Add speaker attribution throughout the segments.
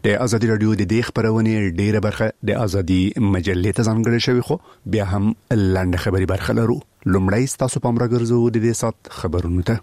Speaker 1: د ازادي رادیو د دې خبرونه ډیره برخه د ازادي مجلې ته ځانګړې شوی، خو بیا هم لاندې خبري برخه لرو. لومړی تاسو پام راګرځو د دې سات خبرونو ته.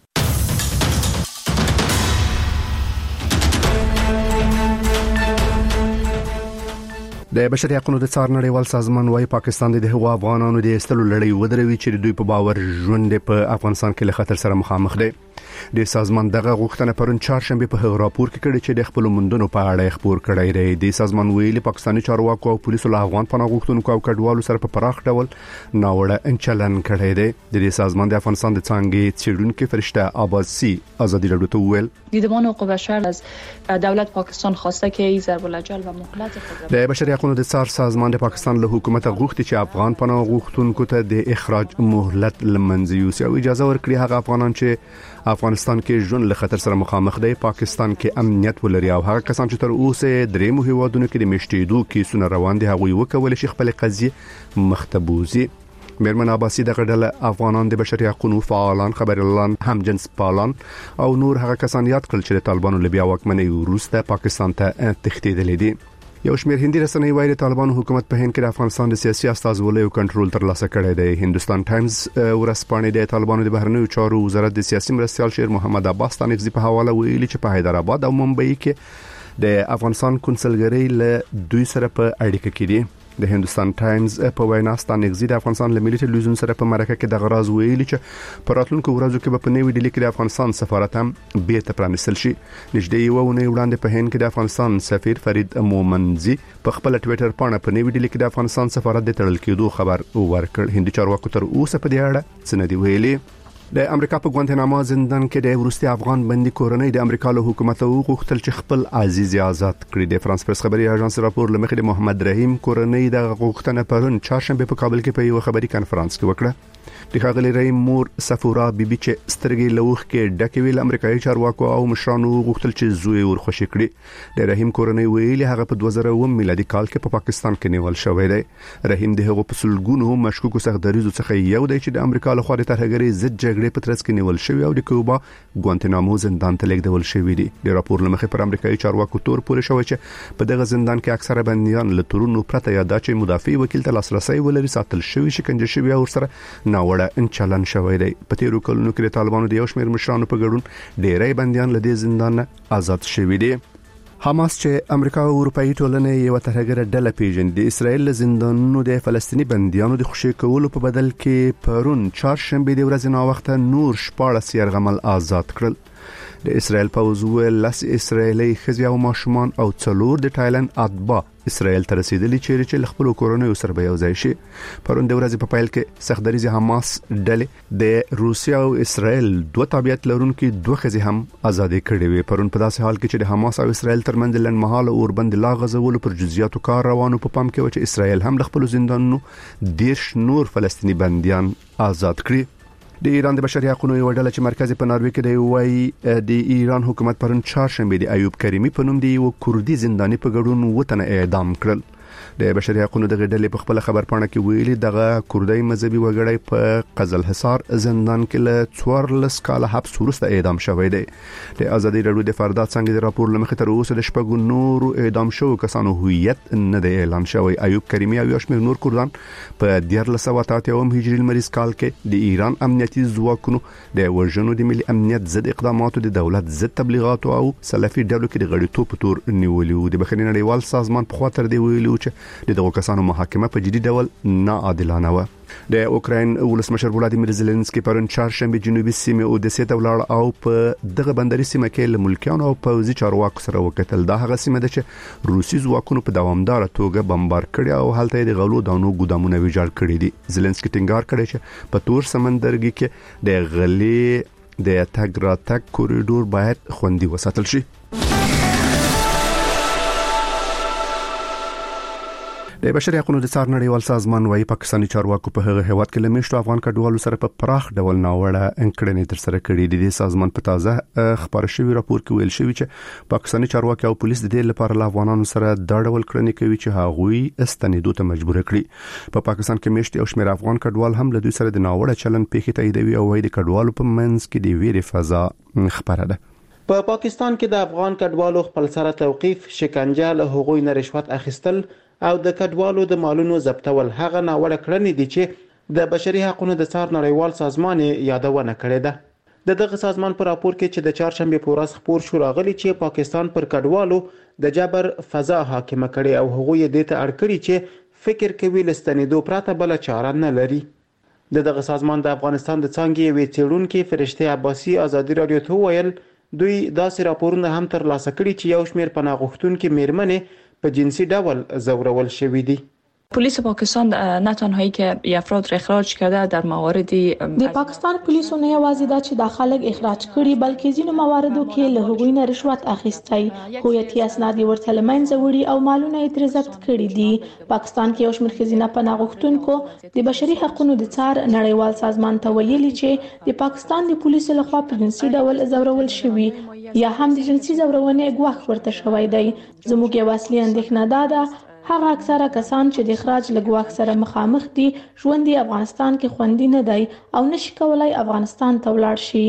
Speaker 1: د بشري حقوقو د څار نړیوال سازمان وايي پاکستان د هغو افغانانو د استلو لړۍ ودروي چې دوی په باور ژوند په افغانستان کې له خطر سره مخامخ دي. د سازمان دغه غوښتنه پرون چهارشنبه په هغه راپور کې کړي چې د خپل مندونو په اړه خبر کړی دی. د سازمان ویلي پاکستاني چارواکو او پولیسو له افغان پناه غوښتونکو او کډوالو سره په پراخ ډول ناوړه چلن کړی دی. د سازمان د افغانستان د څنګه څېړونکو فرشته عباسي ازادي رادیو ته ویل
Speaker 2: دیدبان حقوق بشر از دولت پاکستان خواسته که این ضرب العجل و مهلت خود
Speaker 1: د بشري حقوقو د څار سازمان د پاکستان له حکومت غوښتي چې افغان پناه غوښتونکو ته د اخراج مهلت لمنځه یوسي او اجازه ورکړي هغه افغانان چې افغانستان کې ژوند له خطر سره مخامخ دي، پاکستان کې امنیت ولري او هغه کسان چې تر اوسه درې مهیوادونو کې د میشتېدو کیسونه روان دي هغه وکول شي خپل قضیه مختبوزي. میرمن عباسی دغه ډله افغانان د بشري حقوقو فعالان، خبريالان، همجنس پالان او نور هغه کسان یاد کړل چې د طالبانو لبیا واکمنۍ وروسته پاکستان ته تښتېدلي دي. یو شمېر هندي رسنۍ وایي طالبانو حکومت په هند کې د افغانستان د سیاسي استازولۍ او کنټرول ترلاسه کړی دی. هندوستان ټایمز ورځپاڼې د طالبانو د بهرنیو چارو وزارت د سیاسي مرستیال شیر محمد عباس تانیفزي په حواله ویلي چې په حیدرآباد او ممبئی کې د افغانستان کنسلګرۍ له دوی سره په اړیکه کې دي. د هندوستان ټایمز په وینا ستانګزي د افغانستان له ملي ټلویزیون سره په مرکه کې د غراز ویلي چې په راتلونکو ورځو کې په نوې ډیلي کې د افغانستان سفارت هم بیرته پرانیستل شي. نږدې یو ونې وړاندې په هند کې د افغانستان سفیر فرید مومنزي په خپل ټوئیټر باندې په نوې ډیلي کې د افغانستان سفارت د تړل کېدو خبر ورکړ. هندي چارواکو تر اوسه په دې اړه څه نه دی ویلي. د امریکا په ګوانتنامو زندان کې د روسي افغان بندي کورنۍ د امریکا له حکومت غوښتل چې خپل عزیز آزاد کړي. د فرانس پریس خبري اژانس راپور لمخې د محمد رحیم کورنۍ د غوښتنه پرون چهارشنبه په کابل کې په یو خبري کانفرنس کې وکړه. د ښاغلي رحیم مور سفورا بیبي چې سترګې لوخ کې ډکې ویل امریکایي چارواکو او مشرانو غوښتل چې زوی ورخوشي کړي. د رحیم کورنۍ ویلي هغه په 2009 میلادي کال کې په پاکستان کې نیول شوی دی. رحیم د هغو په سلګونو مشکوکو سختدریزو څخه یو دی چې د امریکا له خوا د ترهګرۍ ضد جګړې په ترڅ کې نیول شوی او د کوبا ګوانتنامو زندان ته لیږدول شوی دی. د راپور لمخې پر امریکایي چارواکو تور پورې شوی چې په دغه زندان کې اکثره بنديان له تورونو پرته یا د چې مدافع وکیل ته لاسرسي ولري ساتل شوی شکنجه شوی او سره ناوړه چلن شوی دی. په تیرو کلونو کې د طالبانو د یو شمېر مشرانو په ګډون ډېری بنديان له دې زندان آزاد شوی دي. حماس چې امریکا او اروپאי ټولنې یو ترهګر ډله پیژني د اسرائیل له زندانونو د فلسطینی بنديانو د خوشي کولو په بدل کې پرون چهارشنبه د ورځې نا وخت نور 14 يرغمل آزاد کړل. د اسرائیل پوځ ول اسرائیلي خزي او ماشومان او څلور د تایلند اتباع اسرائیل ته رسیدلی چې خپل کورونو سره به یو ځای شي. پرون د ورځې په پایل کې سختدریزي حماس ډلې د روسیا او اسرائیل دوه تابعیت لرونکي دوه خزي هم آزاد کړي وي. پرون په داسې حال کې چې د حماس او اسرائیل ترمنځ لنډمهاله اوربند لا غزولو پر جزئیاتو کار روانو په پام کې و چې اسرائیل هم خپل زندانونو 10 نور فلسطینی بنديان آزاد کړي. د ایران د بشري حقوقو یو ډله چې مرکزي په ناروې کې دی وایي د ایران حکومت پرون چهارشنبه د ایوب کریمی په نوم دی یو کوردي زنداني په ګډون وطن اعدام کړل. د بشري حقوقو د ډلې په خپل خبر پاڼه کې ویلي دغه کوردي مذهبي وګړی په قزل حصار زندان کې له 14 کال حبس وروسته اعدام شوی دی. د ازادي رادیو د فردات څنګه د راپور لمخې تر اوسه د شپږو نورو اعدام شوو کسانو هویت نه دی اعلان شوی. ایوب کریمی او یشمیر نور کوردان په 1983 هجري لمریز کال کې د ایران امنیتي ځواکونو د وژنو د ملي امنیت ضد اقداماتو د دولت ضد تبلیغاتو او سلفي ډلو کې د غړیتوب په تور نیولیو. د بخښنې نړیوال سازمان په خاطر دی ویلو چې دغه کسانو محاکمه په جدي ډول ناعادلانه و. د اوکراین ولسمشر ولادیمیر زيلنسکي پرون چهارشنبه جنوبي سیمه اودیسه ته ولاړ او په دغه بندري سیمه کې له ملکیانو او پوځي چارواکو سره وکتل. دا هغه سیمه ده چې روسي ځواکونو په دوامدار توګه بمبار کړي او هلته د غلو دانو ګودامونه ویجاړ کړي دي. زيلنسکي ټینګار کړی چې په تور سمندرګي کې د غلې د تګ راتګ کوریډور باید خوندي وساتل شي. د بشري حقوقو د څار نړیوال سازمان وايي پاکستاني چارواکو په هغه هیواد کې لمشتو افغان کډوالو سره په پراخ ډول ناوړه انکړنې تر سره کړې دي. د سازمان په تازه خبر شوی راپور کې ویل شوی چې پاکستاني چارواکي او پولیس د دې لپاره له افغانانو سره دا ډول کړنې کوي چې هغوی استنیدو ته مجبور کړي. په پاکستان کې مشت او شمیر افغان کډوال هم له دوی سره د ناوړه چلن پیښې تاییدوي او وايي د کډوالو په منځ کې د ویرې فضا خبره ده.
Speaker 3: په پاکستان کې د افغان کډوالو خپل سره توقیف، شکنجه، له هغوی نه رشوت اخیستل او د کډوالو د مالونو ضبطول هغه ناوړه کړنې دي چې د بشري حقوقو د څار نړیوال سازمان یادونه کړې ده. دغه سازمان په راپور کې چې د چهارشنبه په ورځ خپور شو راغلي چې پاکستان پر کډوالو د جبر فضا حاکمه کړي او هغوی دې ته اړ کړي چې فکر کوي لستنېدو پرته بل چاره نه لري. دغه سازمان د افغانستان د څانګې یوې څېړونکې فرشته عباسي ازادي رادیو ته ویل دوی داسې راپورونه هم ترلاسه کړي چې یو شمېر پناه غوښتونکي میرمنې په جنسي ډول ځورول شوي دي.
Speaker 2: پلیس پاکستان نه تنهایی که افراد را اخراج کرده در مواردی
Speaker 4: د پاکستان پولیسو نه یوازې دا چې د خلک اخراج کړي بلکې ځینو مواردو کې له هغوی نه رشوت اخیستی، هویتي اسناد ورته له منځه وړي او مالونه یې ترې ضبط کړي دي. پاکستان کې یو شمېر ښځینه پناه غوښتونکو د بشري حقوقو د څار نړیوال سازمان ته ویلي چې د پاکستان د پولیسو لخوا په جنسي ډول ځورول شوي یا هم د جنسي ځورونې ګواښ ورته شوی دی. زموږ یو اصلي اندېښنه دا ده هغه اکثره کسان چې د اخراج له ګواښ سره مخامخ دي ژوند یې افغانستان کې خوندي نه دی او نشي کولای افغانستان ته ولاړ شي.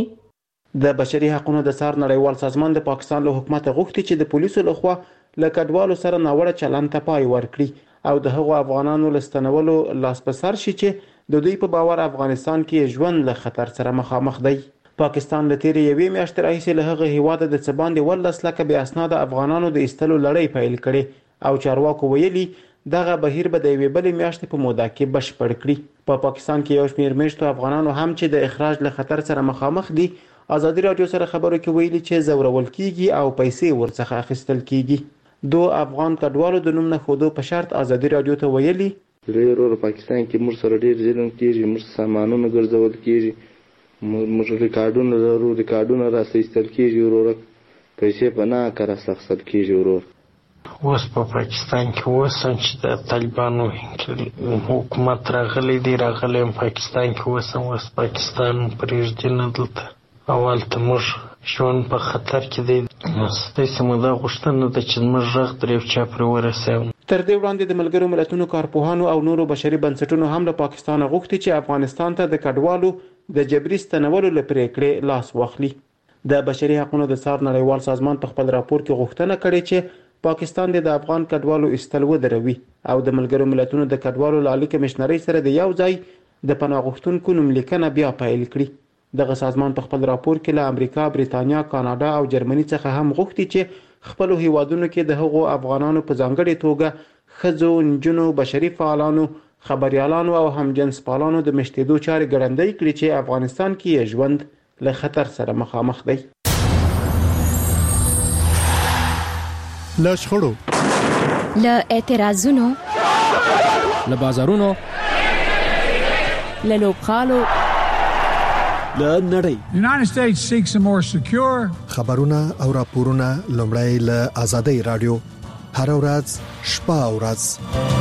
Speaker 3: د بشري حقوقو د څار نړیوال سازمان د پاکستان له حکومت غوښتي چې د پولیسو لخوا له کډوالو سره ناوړه چلند ته پای ورکړي او د هغو افغانانو لستنولو لاس په سر شي چې د دوی په باور افغانستان کې ژوند له خطر سره مخامخ دی. پاکستان له تیرې یوې میاشتې راهیسې له هغه هیواده د څه باندې 11 لکه بې اسناده افغانانو د ایستلو لړۍ پیل کړې او چارواکو ویلي دغه بهیر به د یوې بلې میاشتې په موده کې بشپړ کړي. په پاکستان کې یو شمېر میشتو افغانانو هم چې د اخراج له خطر سره مخامخ دي ازادي رادیو سره خبرو کې ویلي چې ځورول کیږي او پیسې ورڅخه اخیستل کیږي. دو افغان کډوالو د نوم نه ښودو په شرط ازادي رادیو ته ویلي
Speaker 5: ډېر پاکستان کې موږ سره ډېر ظلم کیږي، موږ سامانونه ګرځول کیږي، موږ ریکارډونه لرو، ریکارډونه راستل کیږي، ورور پیسې په نه کار اخیستل کیږي. ورور
Speaker 6: اوس په پاکستان کې اوسم چې د طالبانو حکومت راغلی دی، راغلی پاکستان کې اوسم، اوس پاکستان پرېږدي نه دلته اول ته موږ ژوند په خطر کې دی. داسې مو دا غوښتنه ده چې موږ غږ تر یو چا پورې ورسوو.
Speaker 3: تر دې وړاندې د ملګرو ملتونو کارپوهانو او نورو بشري بنسټونو هم له پاکستان غوښتي چې افغانستان ته د کډوالو د جبري ستنولو له پریکړې لاس واخلي. د بشري حقوقو د څار نړیوال سازمان په خپل راپور کې غوښتنه کړې چې پاکستان د افغان کډوالو ایستل ودروي او د ملګرو ملتونو د کډوالو لالي کمشنرۍ سره د یو ځای د پناه غوښتونکو نوملیکنه بیا پیل کړي. دغه سازمان په خپل راپور کې له امریکا، بریتانیا، کاناډا او جرمني څخه هم غوښتي چې خپل هیوادونو کې د هغو افغانانو په ځانګړي توګه ښځو، نجونو، بشري فعالانو، خبريالانو او هم جنس پالانو د مشتېدو چارې ګړندۍ کړي چې افغانستان کې ژوند له خطر سره مخامخ دی.
Speaker 1: له شخړو،
Speaker 7: له اعتراضونو،
Speaker 8: له بازارونو،
Speaker 7: له لوبغالو،
Speaker 8: له نړۍ.
Speaker 9: United States seeks a more secure
Speaker 10: خبرونه او راپورونه لومړی له آزادۍ رادیو هر ورځ شپه او ورځ.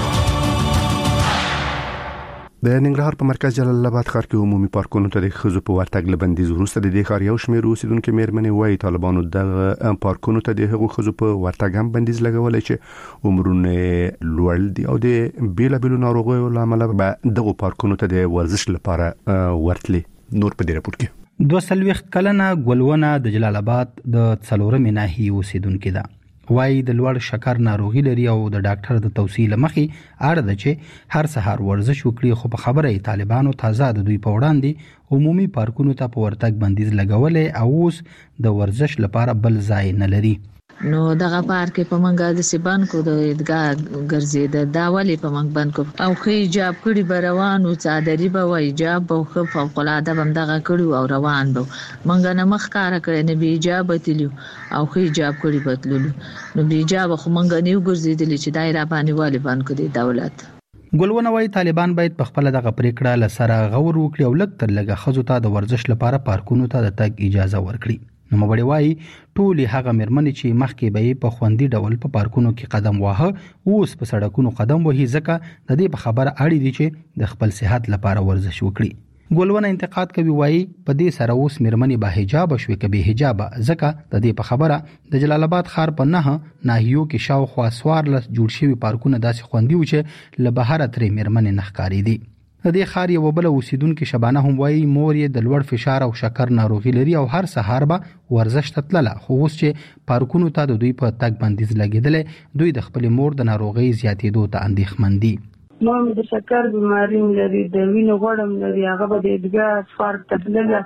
Speaker 1: د ننګرهار په مرکز جلال آباد ښار کې عمومي پارکونو ته د ښځو په ورتګ له بندیز وروسته د دې ښار یو شمېر اوسیدونکو میرمنې وايي طالبانو دغه پارکونو ته د هغو ښځو په ورتګ هم بندیز لګولای چې عمرونه لوړ دي او د بیلابیلو ناروغیو لامل به دغه پارکونو ته د ورزش لپاره ورتلي. نور په دې راپور کې
Speaker 11: 22 کلنه ګلونه د جلال آباد د څلورمې ناحیې اوسیدونکې ده. وای د لوړ شکر ناروغي لري او د ډاکټر د توصیه لمخې اړه ده چې هر سهار ورزش وکړي، خو په خبره طالبانو تازه د دوی په وړاندې عمومي پارکونو ته په ورتګ بندیز لګولې او اوس د ورزش لپاره بل ځای نه لري.
Speaker 12: نو دغه پارک په منګه د سیبان کو د ادګار ګرځید دا ولی په منګ باندې کو او خې جاب کړي بروان او صادری به وای جاب او خو فوق العاده بم دغه کړي او روان به منګه نه مخ کار کړي نه بي جاب تلو او خې جاب کړي بدللو نو بي جاب خو منګه نیو ګرځیدل چې دایره باندې والی باندې کو د دولت.
Speaker 11: ګلونه وای طالبان باید په خپل دغه پریکړه لسره غور وکړي او لږ تر لږه خزو ته د ورزش لپاره پارکونو ته د تګ اجازه ورکړي. نو مبړی وای ټول هغه مرمنې چې مخکې به په خوندي ډول په پارکونو کې قدم واهه اوس په سړکونو قدم وهي ځکه د دې په خبره اړې دي چې د خپل صحت لپاره ورزش وکړي. ګلونه انتقاد کوي وای په دې سره اوس مرمنې به حجاب شوي کبي حجاب ځکه د دې په خبره د جلال آباد ښار په نه ناحیو کې شاوخوا 14 جوړ شوي پارکونه داسې خوندي و چې له بهر ترې مرمنې نه ښکاري دي. د دې ښار یو بل اوسیدونکو شبانه هم وایي مور یې د لوړ فشار او شکر ناروغي لري او هر سهار به ورزش ته تلله، خو اوس چې پارکونو ته د دوی په تګ بندیز لګېدلی دوی د خپل مور د ناروغۍ زیاتېدو ته اندېښمن دي.
Speaker 13: مور د شکر بیماری لري، د وینې غوړم لري، هغه به د ادګار پارک ته تلله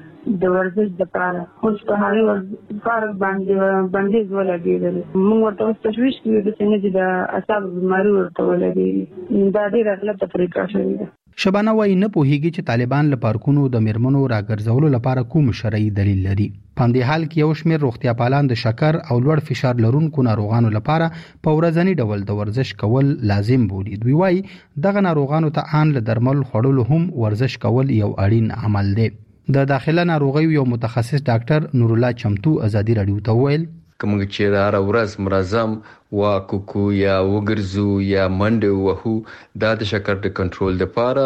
Speaker 13: د ورزش لپاره، خو په هغې پارک باندې بندیز ولګېدل. موږ ورته اوس تشویش کوو داسې نه چې د اعصابو بیماري ورته ولګېږي. دا ډېره غلطه پرېکړه شوې ده.
Speaker 11: شبانه وایي نه پوهیږي چې طالبان له پارکونو د میرمنو راګرځولو لپاره کوم شرعي دلیل لري. په دې حال کې یو شمېر روغتیا پالان د شکر او لوړ فشار لرونکو ناروغانو لپاره په ورځني ډول د ورزش کول لازم بولي. دوی وایي دغه ناروغانو ته ان له درمل خوړلو هم ورزش کول یو اړین عمل دی. د داخله ناروغیو یو متخصص ډاکټر نور الله چمتو ازادي رادیو ته وویل
Speaker 14: کوم چې هر ورځ منظم واکوکو یا وګرځو یا منډه وهو دا د شکر د کنټرول لپاره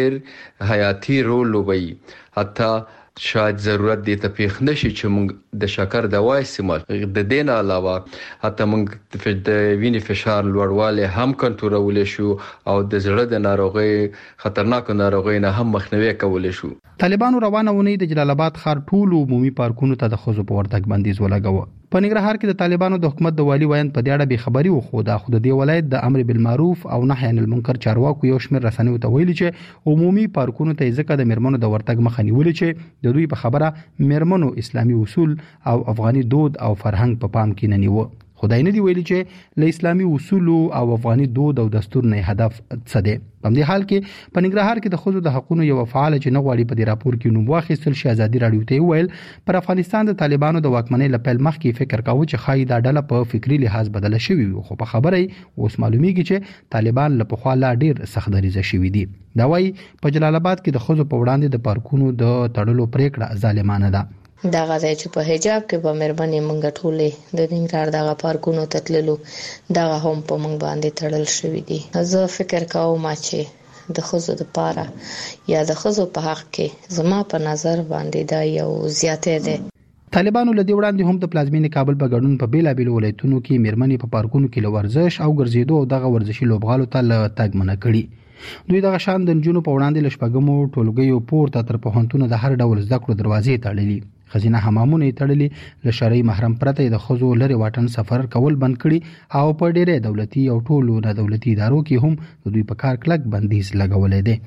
Speaker 14: ډېر حیاتي رول لوبوي. حتی شاید ضرورت دی ته پیښ نشي چې موږ د شکر دوا استعمال د دین علاوه حتی موږ د وینې فشار لوړوالی هم کنټرولولی شو او د زړه د ناروغۍ خطرناکو ناروغۍ نه هم مخنیوي کولی شو.
Speaker 11: طالبانو روانه ونی د جلال آباد ښار ټولو عمومي پارکونو ته د ښځو په ورتګ بندیز ولګاوه. په ننګرهار کې د طالبانو د حکومت د والي ویاند په دې اړه بې خبري وښوده، خو د دې ولایت د امر بالمعروف او نهي عن المنکر چارواکو یو شمېر رسنیو ته ویلي چې عمومي پارکونو ته ځکه د میرمنو د ورتګ مخه نیولې چې د دوی په خبره میرمنو اسلامي اصول او افغاني دود او فرهنګ په پام کې نه نیو. خدای نه دی ویلي چې له اسلامي اصول او افغاني دود او دستور نه هدف څه دی. په دې حال کې په ننګرهار کې د ښځو د حقوقو یو فعال چې نه غواړي په دې راپور کې نوم واخیستل شي ازادي رادیو ته ویل پر افغانستان د طالبانو د واکمنۍ لپاره مخکې فکر کاوه چې خای دا ډله په فکری لحاظ بدله شوی وي، خو په خبره اوس معلومیږي چې طالبان له پخوا لا ډیر سخت دریځه شوی دي. دا وايي په جلال آباد کې د ښځو په وړاندې د پارکونو د تړلو پریکړه ظالمانه ده.
Speaker 15: دا غځای چې په حجاب کې به مېرمنې مونږ ټولې د ننګرهار دغه پارکونو ته تللو دغه هم په مونږ باندې تړل شوي دي. زه فکر کوم چې د ښځو دپاره یا د ښځو په حق کې زما په نظر باندې دا یو زیاتې دی.
Speaker 11: طالبانو له دې وړاندې هم د پلازمینې کابل په ګډون په بیلابېلو ولایتونو کې مېرمنې په پارکونو کې له ورزش او ګرځېدو او دغه ورزشي لوبغالو ته له تګ منع کړي. دوی دغه شان د نجونو په وړاندې له شپږمو ټولګیو پورته تر پوهنتونه د هر ډول زده کړو دروازې تړلي. خزینه حمامونه تړلي، له شرعي محرم پرته د ښځو لري واټن سفر کول بند کړي او په ډېرې دولتي او ټولو نه دولتي ادارو کې هم د دوی په کار کلک بندیز لګولې دی.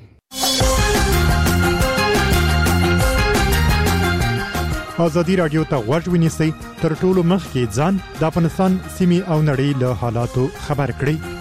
Speaker 16: ازادي رادیو ته غوږ ونیسئ، تر ټولو مخکې ځان د افغانستان سیمې او نړۍ له حالاتو خبر کړئ.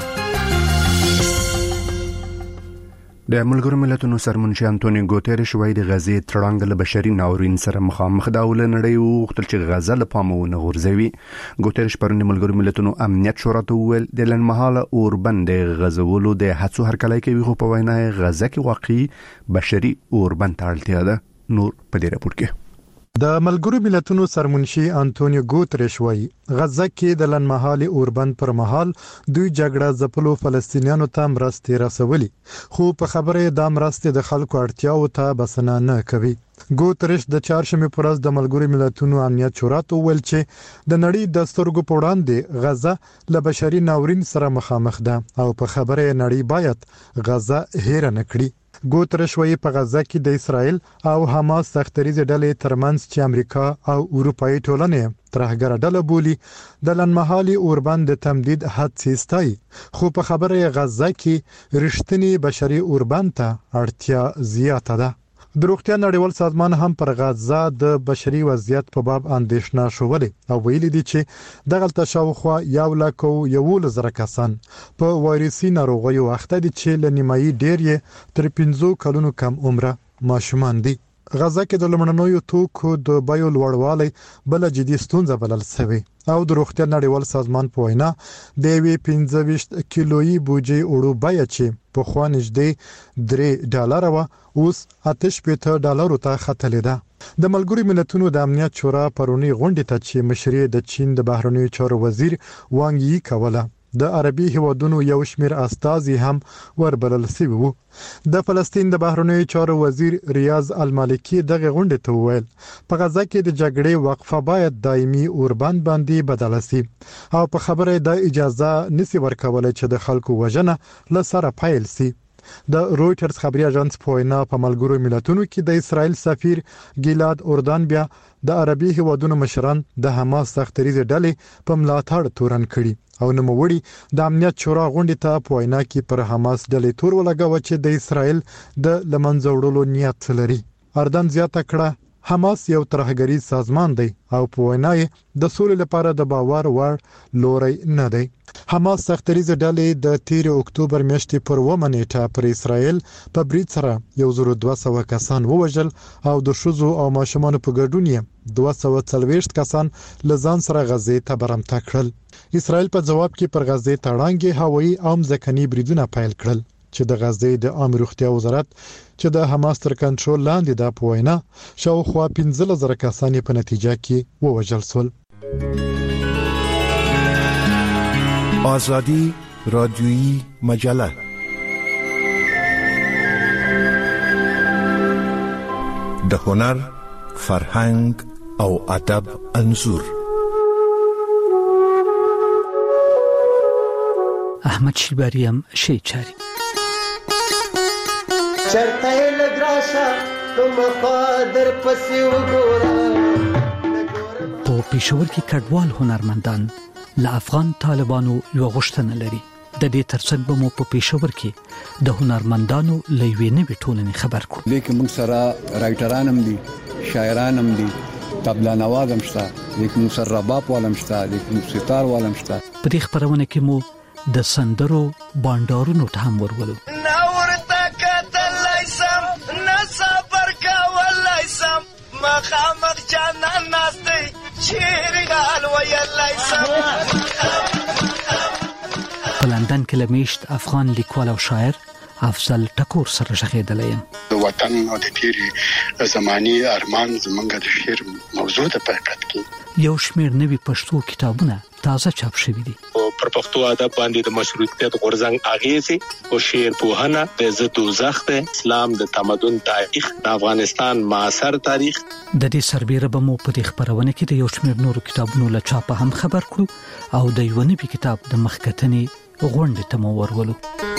Speaker 1: د ملګرو ملتونو سرمنشي انټونی ګوتيريش وایي د غزې تړانګ له بشري ناورین سره مخامخ دا ول نړۍ وغوښتل چې غزه له پامونه غورځوي. ګوتيريش پرون د ملګرو ملتونو امنیت شورا ته وویل د لنمحاله اوربند غزولو د هڅو هرکلی کوي، خو په وینا غزه کې واقعي بشري اوربند ته اړتیا ده. نور په دې راپور کې
Speaker 16: د ملګرو ملتونو سرمنشي انټونیو ګوتریش وایي غزه کې د لنمحالي اوربند پر مهال دوی جګړه ځپلو فلسطینیانو ته مرستې رسولي، خو په خبره د مرستې د خلکو اړتیاو ته بسنه نه کوي. ګوتریش د چهارشنبه پر ورځ د ملګرو ملتونو امنیت شورا ته ویل چې د نړۍ د سترګو په وړاندې غزه له بشري ناورین سره مخامخ ده او په خبره نړۍ باید غزه هېر نه کړي. ګوتریش وایي په غزه کې د اسرائیل او حماس سختریزې ډلې ترمنځ چې امریکا او اروپאי ټولنې ترهګر ډله بولي د لنمحالي اوربند د تمدید هڅې ستایي، خو په خبره غزه کې رښتینی بشري اوربند ته اړتیا زیاته ده. د روغتیا نړیوال سازمان هم پر غزه د بشري وضعیت په باب اندېښنه شولې او ویلي دي چې دغه شاوخوا 1,11,000 کسان په وایرسي ناروغیو اخته دي چې له نیمایي ډېر یې تر 15 کلونو کم عمره ماشومان دي. غزه کې د لمړنوي توکو د بیو لوړوالی بل جدي ستونزه بلل شوی او د روغتیا نړیوال سازمان په وینا د 25 کیلویي بوجي اوړو بیا چې په خوا نږدې $3 و اوس $8 ته ختلې ده. د ملګرو ملتونو د امنیت شورا پرونی غونډه ته چې مشري د چین د بهرنیو چارو وزیر وانګ یي کوله د عربي هیوادونو یو شمېر استازي هم وربلل شوی وو. د فلسطین د بهرنیو چارو وزیر ریاض المالکی دغه غونډه ته وویل په غزه کې د جګړې وقفه باید دایمي اوربند باندې بدل شي او په خبره د اجازه نسی ورکولای چې د خلکو وژنه له سره پایل شي. د رويټرز خبري اژانس په وینا په ملګرو ملتونو کې د اسرائیل سفیر ګیلاد اردن بیا د عربي هیوادونو مشران د حماس سختریزه ډلې په ملاتړ تورن کړي او نوموړي د امنیت شورا غونډې ته په وینا کې پر حماس ډلې تور ولګاوه چې د اسرائیل د لمنځه وړلو نیت لري. اردن زیاته کړه حماس یو ترهګریز سازمان دی او په وینا د سولې لپاره د باور وړ لوري نه دی. حماس سختریزه ډلې د 13 اکتوبر میاشتې پر 1 نیټه پر اسرائیل په برید سره 1200 کسان ووژل او د شوزو او ماشومان په ګډون یې 240 کسان لزان سره غزه ته برمته کړل. اسرائیل په جواب کې پر غزه تړانګي هوایي او ځمکني بریدونه پیل کړل چې د غزه د عام روغتیا وزارت چې د حماس تر کنټرول لاندې د پوینا شاوخوا 15000 کسان په نتیجه کې ووژل شول.
Speaker 17: آزادی رادیویی مجله د هنر، فرهنګ او ادب انځور.
Speaker 11: احمد شیباریم شی چاری
Speaker 18: چرته لګراشا کوم قادر پسې وګورم.
Speaker 11: په پېښور کې کډوال هنرمندان له افغان طالبانو یو غوښتنه لري. د دې ترڅنګ به مو په پېښور کې د هنرمندانو له یوې نوې ټولنې خبر کړو.
Speaker 19: لیکن موږ سره رایټران هم دي، شاعران هم دي، طبله نواز هم شته، لیکن موږ سره رباب والم شته، لیکن ستار والم شته.
Speaker 11: په دې خبرونه کې مو د سندرو بانډارونو ته هم ورولو.
Speaker 18: مخامخ جانان ناسته چیرګال ویلای سم.
Speaker 11: په لندن کې لمیشت افغان لیکوال او شاعر افضل ټکور سره شهیدلی یم.
Speaker 20: د وطن او د تیری زمانی ارمان زمونږ د شعر موضوع د پرکټ کې
Speaker 11: یو شمېر نوي پښتو کتابونه تازه چاپ شوي دي.
Speaker 21: پر پښتو ادب باندې د مشروطیت غورځنګ اغیزې او شعر پوهنه د عزت دوزخ د اسلام د تمدن تاریخ د افغانستان معاصر تاریخ.
Speaker 11: د دې سربېره به مو په دې خبرونه کې د یو شمېر نورو کتابونو له چاپه هم خبر کړو او د یو نوي کتاب د مخکتنې غونډې ته مو ورولو.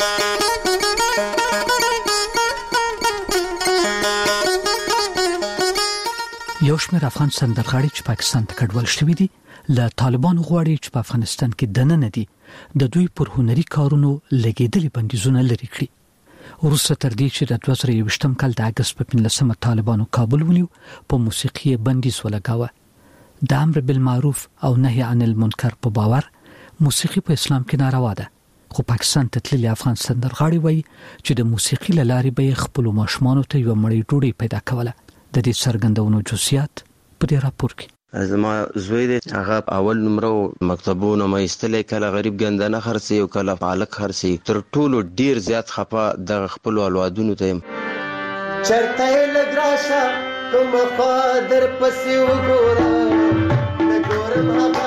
Speaker 11: یو شمېر افغان سندرغاړي چې پاکستان ته کډوال شوي دي له طالبانو غواړي چې په افغانستان کې دننه دي د دوی پر هنري کارونو لګیدلي بندیزونه لري کړي. وروسته تر دې چې د 2021 کال د اگست په 15 طالبانو کابل ونیو په موسیقي بندیز ولګاوه. د امر بالمعروف او نهي عن المنکر په باور موسیقي په اسلام کې ناروا ده، خو پاکستان ته تللي افغان سندرغاړي وایي چې د موسیقي له لارې به خپل ماشومانو ته یو مړی ډوډۍ پیدا کوله. د دې څرګندونو جزئیات په دې راپور کې.
Speaker 22: زما زوی دی هغه اول نمره مکتبونو مې استلې کله غریب ګندنه خرڅي او کله پالک خرڅي. تر ټولو ډیر زیات خپه د خپل اولادونو ته
Speaker 18: چرته لګراشا کوم قادر پسې وګورم نګورم هغه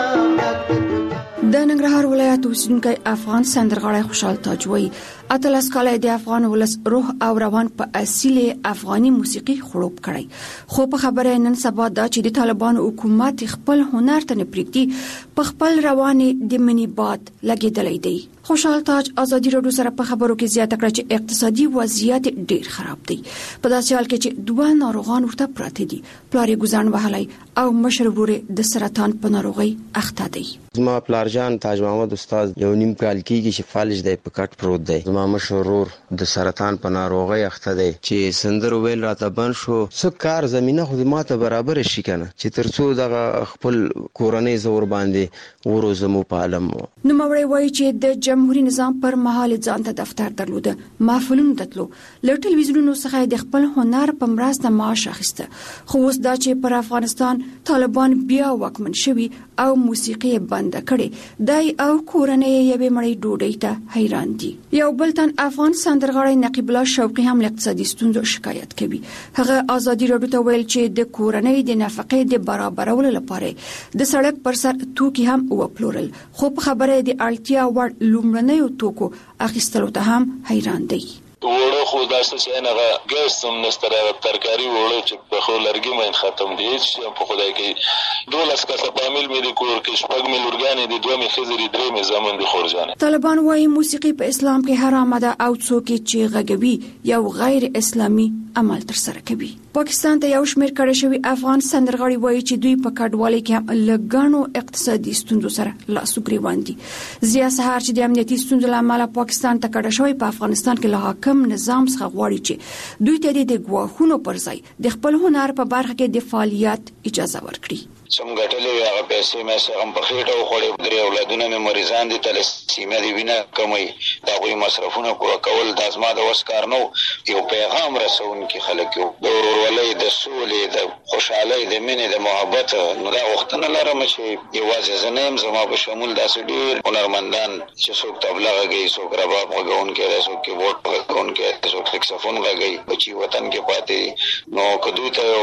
Speaker 23: د ننګرهار ولایت اوسیدونکی افغان سندرغاړی خوشحال تاج وایي اتلس کاله د افغان ولس روح او روان په اصیل افغاني موسیقي خړوب کړی، خو په خبره نن سبا دا چې د طالبانو حکومت خپل هنر ته نه پریږدي په خپل روانې د منی باد لګیدلې دی. خوشحال تاج ازادي راډیو سره په خبرو کې زیاته کړه چې اقتصادي وضعیت ډیر خراب دی، په داسې حال کې چې دوه ناروغان ورته پراته دي. پلار یې ګزان وهلی او مشر ورور د سرطان په ناروغۍ اخته دی.
Speaker 22: زما پلارجان تاج محمد استاد یو نیم کال کېږي چې فالج دی، په کټ پروت دی. زما مشر ورور د سرطان په ناروغۍ اخته دی چې سندرو ویل راته بند شو. څه کار زمینه خو ماته برابر شي کنه چې ترڅو دغه خپل کورنۍ زور باندې وروزمو په عالم.
Speaker 23: نو موري وایي چې د جمهوریت نظام پر مهال ځان ته دفتر درلوده، محفلونو تللو، له ټلویزیونونو څخه د خپل هنر په مرسته معاش اخیسته. خو اوس دا چې پر افغانستان طالبان بیا واکمن شوي او موسیقي بند کړي دای او کورنۍ یې به مړی ډوډۍ ته حیران دي. یو بل تن افغان سندرغاړی نقیب الله شوقي هم اقتصادي ستونزو شکایت کوي. هغه ازادي راډیو ته ویل چې د کورنۍ د نفقې د برابرولو لپاره د سړک پر سر توکي هم وپلورل، خو په خبره د اړتیا وړ لومړنیو توکو اخیستلو ته هم حیران دی.
Speaker 2: وړو خو داسې چې نه ګیس هم نستره ترکاری وړو چې په خو لرګي مې ختم دي چې په خدای کې 12 کسه فامیل مې د کور کې شپږ مې لورګانې دي 2 مې خزري 3 مې زمون دي خورجانې.
Speaker 23: طالبان وايي موسیقي په اسلام کې حرام ده او څوک چې غږوي یو غیر اسلامي عمل تر سره کوي. پاکستان ته یو شمېر کړه شوی افغان سندرغاړي وايي چې دوی په کډوالۍ کې لګانو اقتصادي ستونزو سره لاس وګریوان دي. ضیا سحر چې د امنیتي ستونزو لامل پاکستان ته کډه شوی په افغانستان کې له حاکم نظام څخه غواړي چې دوی ته د ګواښونو پر ځای د خپل هنر په برخه کې د فعالیت اجازه ورکړي.
Speaker 4: سم غټلې هغه پیسې مې سم په خېټه وخوړې درې اولادونه مې مریضان دي تلسیمه دی وینه کموي دا غوي مصرفونه کول د ازما د وسکار نو یو پیغام رسون کې خلک یو د ورولې د سولې د خوشحالۍ د مینې د محبت نو دا وختونه لرم چې یوازې زنیم زما په شمول داسې ډېر هنرمندان چې څوک تبله غږي څوک رباب غږونکي دی څوک کیبورډ غږونکي دی څوک سکسفون غږي بچي وطن کې پاتې نو کدو ته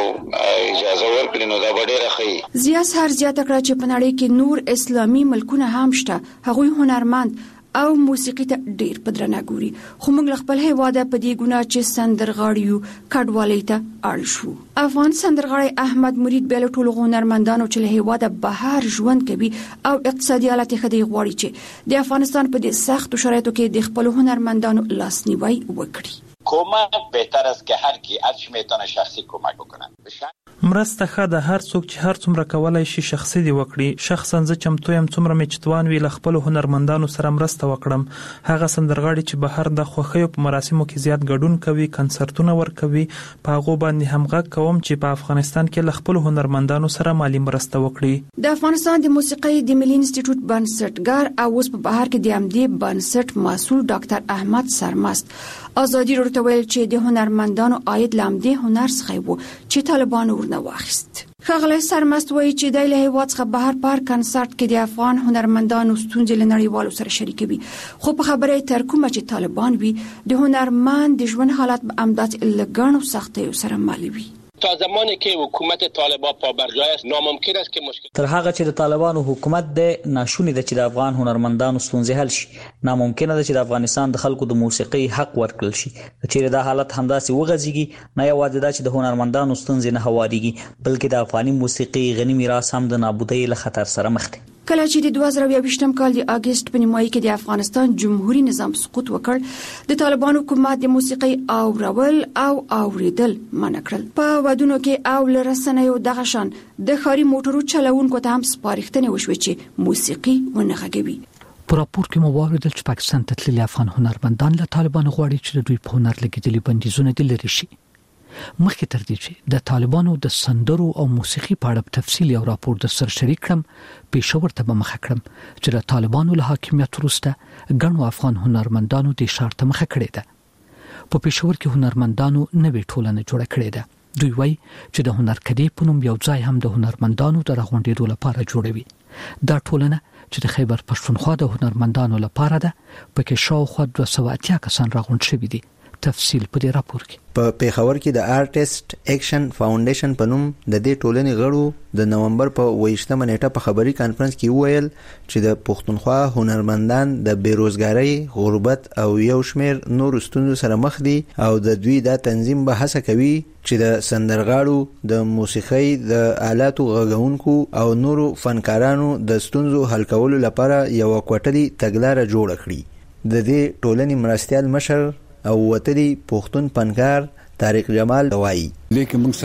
Speaker 4: اجازه ورکړي نو دا ډېره ښه.
Speaker 23: ضیا سحر زیاته کړه چې په نړۍ کې نور اسلامي ملکونه هم شته هغوی هنرمند او موسیقي ته ډیر په درنه ګوري خو موږ خپل هیواد په دې ګناه چې سندرغاړیو کډوالۍ ته اړ شو. افغان سندرغاړی احمد مرید بیل ټول هنرمندانو چې له هیواد بهر ژوند کوي او اقتصادي حالت خدي غواړي چې د افغانستان په دې سخت شرایطو کې د خپل هنرمندانو لاسنیوي وکړي.
Speaker 5: کمک بهتر است که هر کی هر چی میتونه شخصی کمک بکنه.
Speaker 24: مرسته ښه ده هر څوک چې هر څومره کولای شي شخصي دی وکړي. شخصا زه چمتو یم څومره مې چتوان وی ل خپل هنرمندانو سره مرسته وکړم. هغه سندرغاړي چې بهر د خوښیو په مراسمو کې زیات ګډون کوي کنسرتونه ورکوي په هغه باندې هم غږ کوم چې په افغانستان کې ل خپل هنرمندانو سره مالی مرسته وکړي.
Speaker 23: د افغانستان د موسیقي د ملي انسټیټیوټ بنسټګر او اوس په بهر کې د امدی بنسټ مسؤل ډاکټر احمد سرمست ازادي ورته ویل چې د هنرمندانو عاید لامدي هنر څخه وو چې طالبان ورنه واخیست. خغلی سرمست وایي چې د له هیواد څخه بهر پر کنسرت کې د افغان هنرمندانو ستونزې لنړیوالو سره شریکوي خو په خبره تر کومه چې طالبان وي د هنرمند د ژوند حالت به امداد لګانو سختیو سره مالي وي.
Speaker 5: تا زمانی که حکومت طالبان پابرجای است ناممکن است که مشکل
Speaker 25: تر هغه چې د طالبانو حکومت د ناشونی د چې د افغان هنرمندانو ستونزې حل شي ناممکن ده چې د افغانستان د خلکو د موسیقي حق ورکړل شي چې د حالت همداسې وغځيږي نه یوازې د چې د هنرمندانو ستونزې نه هواريږي بلکې د افغاني موسیقي غني میراث هم د نابودۍ له خطر سره مخ دی.
Speaker 23: کله چې د 2020م کال د اگست په نیمایي کې د افغانستان جمهوریت نظام سقوط وکړ د طالبانو حکومت د موسیقي اورول او اوریدل منع کړل. په ودونو کې او لرسنیو دغه شان د خاري موټرو چلوونکو ته هم سپارښتنه وشوه چې موسیقي ونه غږوي.
Speaker 26: په راپور کې مو واوریدل چې پاکستان ته تللي افغان هنرمندان له طالبانو غواړي چې دوی په هنر لګیدلي بندیزونه د لري شي. مخکې تر دې چې د طالبانو د سندرو او موسیقي په اړه تفصیل یو راپور د سر شریک کړم پېښور ته به مخه کړم چې د طالبانو له حاکمیت وروسته ګڼو افغان هنرمندانو د شارت مخه کړې ده. په پېښور کې هنرمندانو نوې ټولنه جوړه کړې ده. دوی وایي چې د هنرکدې په نوم یو ځای هم د هنرمندانو د راغونډېدو لپاره جوړوي. دا ټولنه چې د خیبر پښتونخوا د هنرمندانو لپاره ده پکې شاوخوا 280 کسان راغونډ شوي دي. تفصیل په دې راپور کې
Speaker 27: په پیښور کې د آرټیست ایکشن فاونډیشن په نوم د دې ټولنې غړو د نومبر په 28مه نیټه په خبري کانفرنس کې وویل چې د پښتونخوا هنرمندان د بیروزګاری غربت او یو شمیر نور ستونزو سره مخ دي او د دوی د تنظیم به هڅه کوي چې د سندرغاړو د موسیقۍ د آلاتو غږونکو او نورو فنکارانو د ستونزو حل کولو لپاره یو کوټلي تګلارې جوړ کړي. د دې ټولنې مرستيال مشر او وتلی پښتون فنکار طارق جمال دوای
Speaker 19: لیکن موږ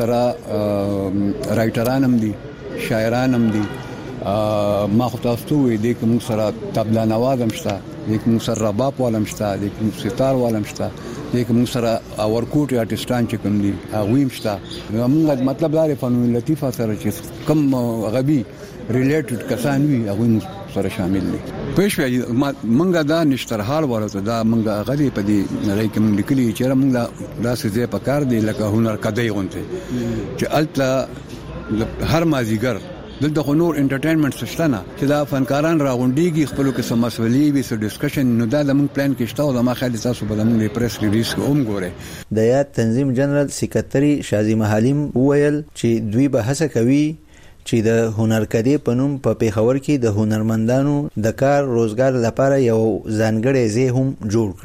Speaker 19: سره رائټران هم دي شاعران هم دي ما خو تاسو وې دي کوم سره طبله نواز هم شته لیکن موږ سره رباب ولم شته لیکن ستار ولم شته لیکن موږ سره اورکوټ آرټستان چې کوم دي هغه هم شته موږ مطلب دا فنون لطیفه سره چې کم غبي ریلیټډ کسان وي هغه سره شامل دي. پښې منګه دا نشترحال ورته دا منګه غلي په دې نړۍ کې موږ لیکلي چې موږ دا څه په کار دی لکه هنر کدی غونته چې الته هر مازیګر دلته نور انټرټینمنټ سشتنه چې دا فنکاران راغونډيږي خپل کې سم مسولي وي سو ډسکشن نو دا موږ پلان کې شته او ما خالي تاسو به موږ پریس ریلیز کوم ګوره.
Speaker 27: د یاد تنظیم جنرال سکرټری شازی محالیم وویل چې دوی به هڅه کوي چې د هنرکدې په نوم په پیښور کې د هنرمندانو د کار روزګار لپاره یو ځانګړی ځای هم جوړ کړي.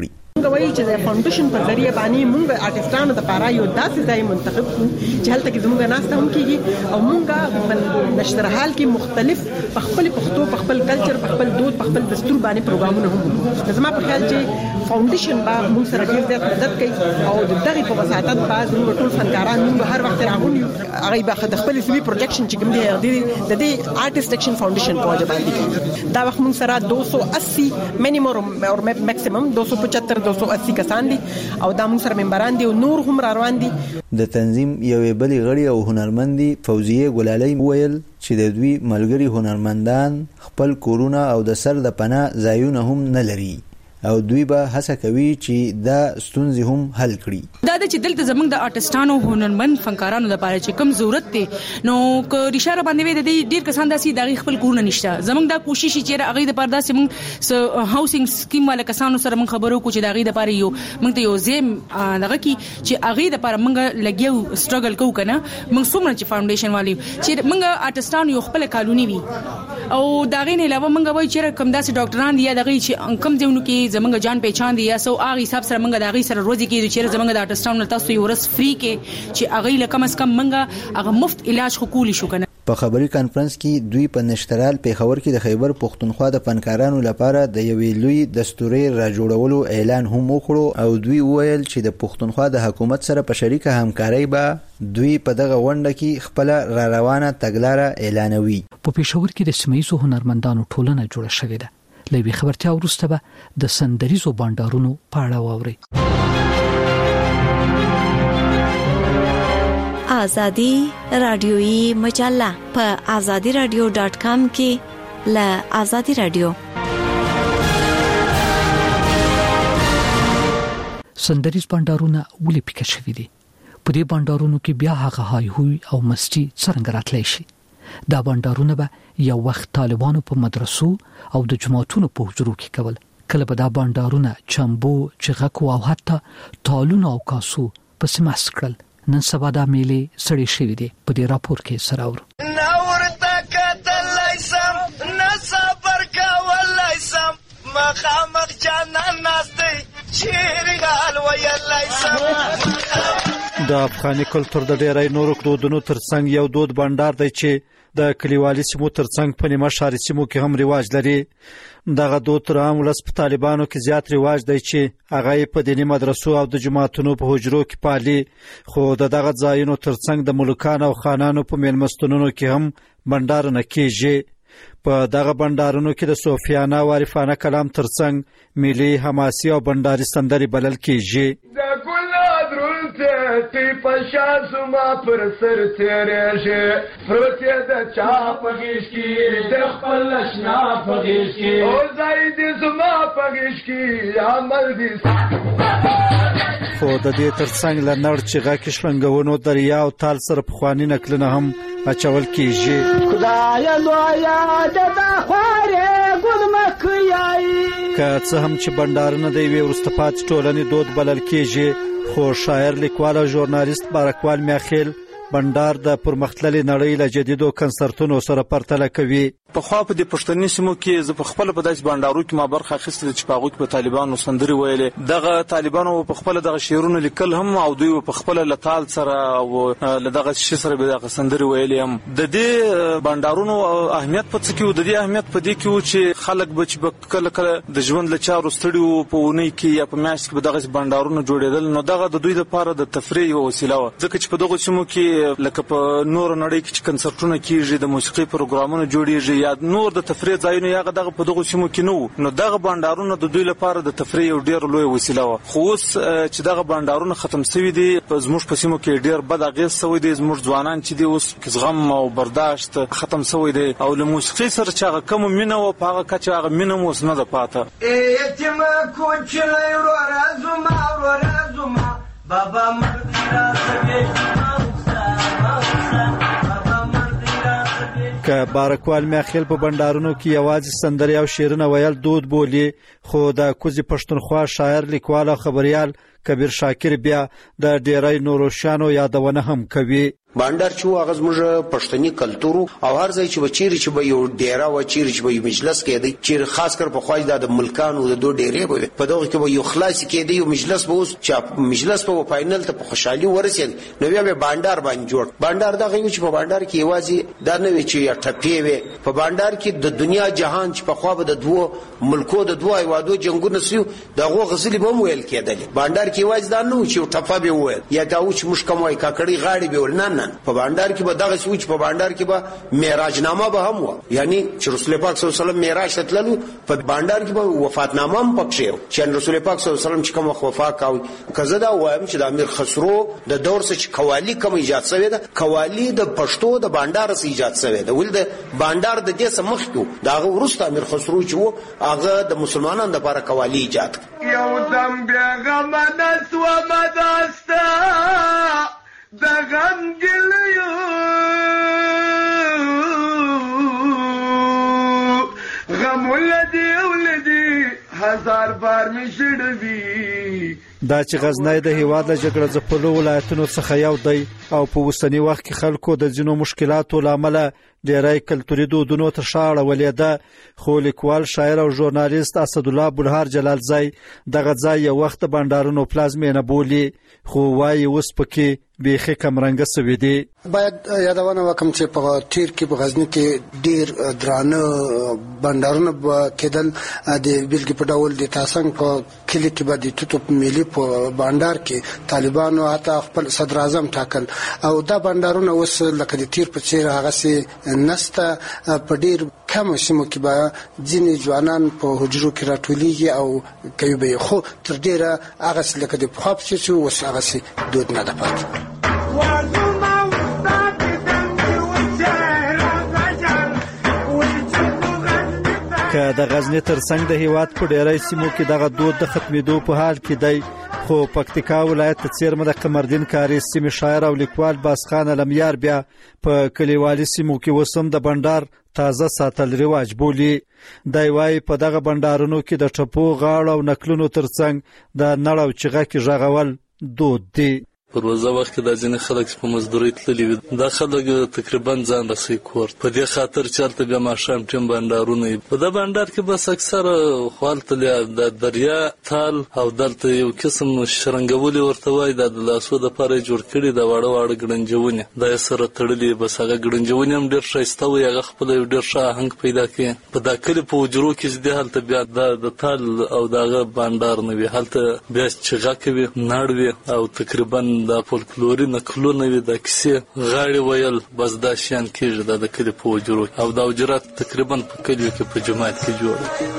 Speaker 3: مونږ وایي چې د فاونډیشن په ذریعہ باندې مونږ آرټستانو د لپاره یو داسې ځای منتخب کړو چې هلته کې زموږ ناسته هم کیږي او مونږ په نشر حال کې مختلف په خپل پښتو په خپل کلچر په خپل دود په خپل دستور باندې پروګرامونه هم زما په خیال چې فاونډیشن با مونږ سره ډیر زیات مدد کوي او دغه په وساتت باز موږ ټول فنکاران موږ هر وخت راغونیو هغه به د خپل سوي پروجیکشن چې کوم دی د دې آرټست اکشن فاونډیشن په وجه باندې دا وخت موږ سره 280 مینیمم او میکسیمم 275 280 کسان دي او دا موږ سره ممبران دي او نور هم روان دي.
Speaker 27: د تنظیم یوې بلې غړي او هنرمندي فوزیه ګلالۍ ویل چې د دوی ملګری هنرمندان خپل کورونه او د سر د پناه ځایونه هم نه لري او دوی به هڅه کوي چې دا ستونزې هم حل کړي.
Speaker 6: دا چې دلته زمونږ د آرټستانو هنرمند فنکارانو لپاره چې کم ضرورت دی نو ک ریشاره باندې د ډیر کسان داسي د خپل کورونه نشته. زمونږ دا کوشش چې هغه د پردا سم هاوسینګ سکیم والا کسانو سره مونږ خبرو کو چې د لپاره یو مونږ ته یو زم دغه کی چې هغه د لپاره مونږ لګیو سټرګل کوو کنه مونږ څومره چې فاونډیشن والی چې مونږ آرټستانو یو خپل کالونی وي او دا غي نه علاوه مونږ وایي چې کم داسې ډاکټران دي دغه چې کم ځونو کې زمونږ جان پہچان دي یا سو هغه حساب سره مونږ د هغه سره روزي کې چې زمونږ د آرټستانو تاسو یو ورس فری کې چې هغه لکه کم مونږ هغه مفت علاج حقوقي شو کنه.
Speaker 27: په خبري کانفرنس کې دوی په نشترال پیښور کې د خیبر پښتونخوا د فنکارانو لپاره د یوې لوی دستوري راجوړولو اعلان هم وکړو او دوی ویل چې د پښتونخوا د حکومت سره په شریکه همکاري به دوی په دغه غونډه کې خپل را روانه تګلارې اعلانوي.
Speaker 26: په پیښور کې د سیمایي هنرمندانو ټولنه جوړه شوې ده. لوي خبرتیا ورسته به د سندریزو بانډارونو په اړه واوري.
Speaker 7: آزادی رادیویی مجله په azadiradio.com کې له آزادی رادیو.
Speaker 26: سندریز بانډارونه ولې پکې شوي دي؟ په دې بانډارونو کې بیا هغه هاي هوي او مستی څنګه راتلی شي؟ دا بانډارونه به یو وخت طالبانو په مدرسو او د جماعتونو په حجرو کې کول. کله به دا بانډارونه چمبو چغکو او حتی تالونو او کاسو په سماس کړل. نن سبا دا میلې سړې شوې دي. په دې راپور کې سراور
Speaker 18: نورته کتلای سم نصبر کولای سم مخامخ جانان ناستي چیرګال ویلای سم.
Speaker 8: د افغاني کلتور د ډېرای نورو دودونو ترڅنګ یو دود بانډار دی چې د کلیوالي سیمو ترڅنګ په نیمه ښاري سیمو کې هم رواج لري. دغه دود تر عام ولس په طالبانو کې زیات رواج دی چې هغه په دیني مدرسو او د جماعتونو په حجرو کې پالي. خو دغه ځایونو ترڅنګ د ملکانو او خانانو په میلمستونونو کې هم بانډار نه کیږي. په دغه بانډارونو کې د صوفیانه او عارفانه کلام ترڅنګ ملي حماسي او بانډاري سندري بلل کیږي.
Speaker 18: تی پشا زما پر سر تیرېږي پروتې د چا په غېږ کې د خپل اشنا په غېږ کې او ځای دې زما په غېږ کې عمل دې.
Speaker 8: خو د دې ترڅنګ له نړ چې غاکې شلنګونو دریا او تال سره پخواني نکلونه هم اچول کیږي.
Speaker 18: خدای لویا د خوارې ګل مکیای
Speaker 8: که څه هم چې بانډارونه د یوې وروسته پاتې ټولنې دود بلل کیږي خو شاعر لیکوال او ژورنالیست بارکوال میاخیل بانډار د پرمختللي نړۍ له جديدو کنسرتونو سره پرتله کوي.
Speaker 9: په خوا په دې پښتني سیمو کې زه په خپل په داس بانډارو کې ما برخه اخیستل چې په هغه کې په طالبانو سندري ویلې. دغه طالبانو په خپل دغه شعرونه لیکل هم او دوی په خپل لتال سره او دغه شي سره به دغه سندري ویلې هم. د دې بانډارونو اهمیت په څه کې د دې اهمیت په دې کې چې خلک بچ کله کله د ژوند له چارو ستړي په ونی کې یا په میاشت کې دغه بانډارونو جوړېدل نو دغه د دوی لپاره د تفریح یو وسیله و. ځکه چې په دغه سیمو کې لکه په نور نړۍ کې چې کنسرتونه کیږي د موسیقي پروګرامونه جوړیږي یا نور د تفریح ځایونه یا دغه په دغه سیمو کې نو دغه بانډارونه د دوی لپاره د تفریح یو ډیر لوی وسیله و. خو اوس چې دغه بانډارونه ختم شوي دي زموږ په سیمو کې ډیر بد اغیز شوی دی. زموږ ځوانان چې دي اوس زغم او برداشت ختم شوی دی او له موسیقي سره چې هغه کوم مینه او په هغه کچه هغه مینه اوس نه ده پاته.
Speaker 18: یتیم کوچنی ورازما بابا مرګ راځي
Speaker 8: که بارکوال میاخیل په بانډارونو کې یوازې سندري او شعرونه ویل دود بولی خو د کوزي پښتونخوا شاعر لیکوال او خبريال کبیر شاکر بیا د ډیرای نورو شانو یادونه هم کوي.
Speaker 1: بانډار چې هغه زموږ پښتني کلتور او هر ځای چې بچیر چې به یو ډیرا و چیر چې به مجلس کېدی چې خاص کر په خوای د ملکانو د دوه ډیرې به په دغه کې به یو خلاص کېدی یو مجلس به اوس چې مجلس په فائنل ته په خوشحالي ورسېد نو بیا به بانډار باندې جوړ بانډار دغه یو چې په بانډار کې یوازې دا نه وي چې یا ټپې وي په بانډار کې د دنیا جهان چې په خوا به د دوه ملکو د دوه ایوادو جنگونه سيو دغه غزلي به ویل کېدل بانډار کې یوازې دا نه و چې ټپه به ویل یا دا و چې مش کوم وای کاکړي غاړي به ول نه په بانډار کې به دغه سوچ په بانډار کې به معراج نامه به هم و یعنی چې رسول پاک صلی الله علیه وسلم معراج تللو په بانډار کې به وفات نامه هم پکښه چې رسول پاک صلی الله علیه وسلم چې کوم وفات کاوه کزه دا وایم چې د امیر خسرو د دور څخه قوالی کوم ایجاد شوی ده قوالی د پښتو د بانډار څخه ایجاد شوی ده ول د بانډار د دې سمخ کو داغه ورسته امیر خسرو چې و هغه د مسلمانانو لپاره قوالی ایجاد
Speaker 18: یو دم بیغم نس و مداستا د غم ګلیو غم ولدي هزار بار می شړوي
Speaker 8: دا چې غزنی د هیواد له جګړه ځپلو ولایتونو څخه یو دی او په اوسنی وخت کې خلکو د ځینو مشکلاتو لامل ډیری کلتوري دودونو ته شاړه ولیده خو لیکوال شاعر او ژورنالیست اسدالله بلهار جلالزی دغه ځای یو وخت بانډارونو پلازمینه بولی خو وايي اوس پکې بیخي کمرنګه سوي دي
Speaker 10: باید یادونه وکم چې په تیر کې په غزنی کې ډیر درانه بانډارونه کېدل د بیلګې په ډول د تاسنګ په کلی کې به د توتو ملي په بانډار کې طالبانو حتی خپل صدر اعظم ټاکل او دا بانډارونه اوس لکه د تیر په څیر هغه سي نسته په ډیر کم سیمو کې به ځینې ځوانان په حجرو کې راټولېږي او کوي به خو تر ډیره هغه لکه د پخوا په څیر اوس هغه سي دود نه ده پاتې
Speaker 8: که د غزنی ترڅنګ د هیواد په ډیری سیمو کې دغه دود د ختمېدو په حال کې دی خو پکتیکا ولایت ته څیرمه د قمردین کاری سیمې شاعر او لیکوال باسخان علمیار بیا په کلیوالي سیمو کې وسم د بانډار تازه ساتل رواج بولی دی وايي په دغه بانډارونو کې د ټپو غاړه او نکلونو ترڅنګ د نړ او چغه کې ژغول دود دی
Speaker 12: په روزه وخت د ځینې خلک په مزدوري تللي وي دا خلک تقریبا ځان رسي کور په دې خاطر چرته بیا ماښام ټیم بانډارونه په دا بانډار کې بس اکثره خپل د دریا تال او دلته یو قسم شرنګولي ورته وای د لاسو د پاره جوړ کړي د واړه واړه ګړنجونه د سره تړلي بس هغه ګړنجونه هم ډیر ښایسته وي هغه خپل ډیر ښه آهنګ پیدا کوي په دا کلی په وجرو کې د حالت بیا د تال او دغه بانډار نه وي حالت بیا چغه کوي ناړوي او تقریبا د فولکلوري نکلونه وي د کیسې غاړي ویل بس دا شان کېږي د کلی په وجرو او د وجرات تقریبا په کلیو کې په جماعت کې جوړ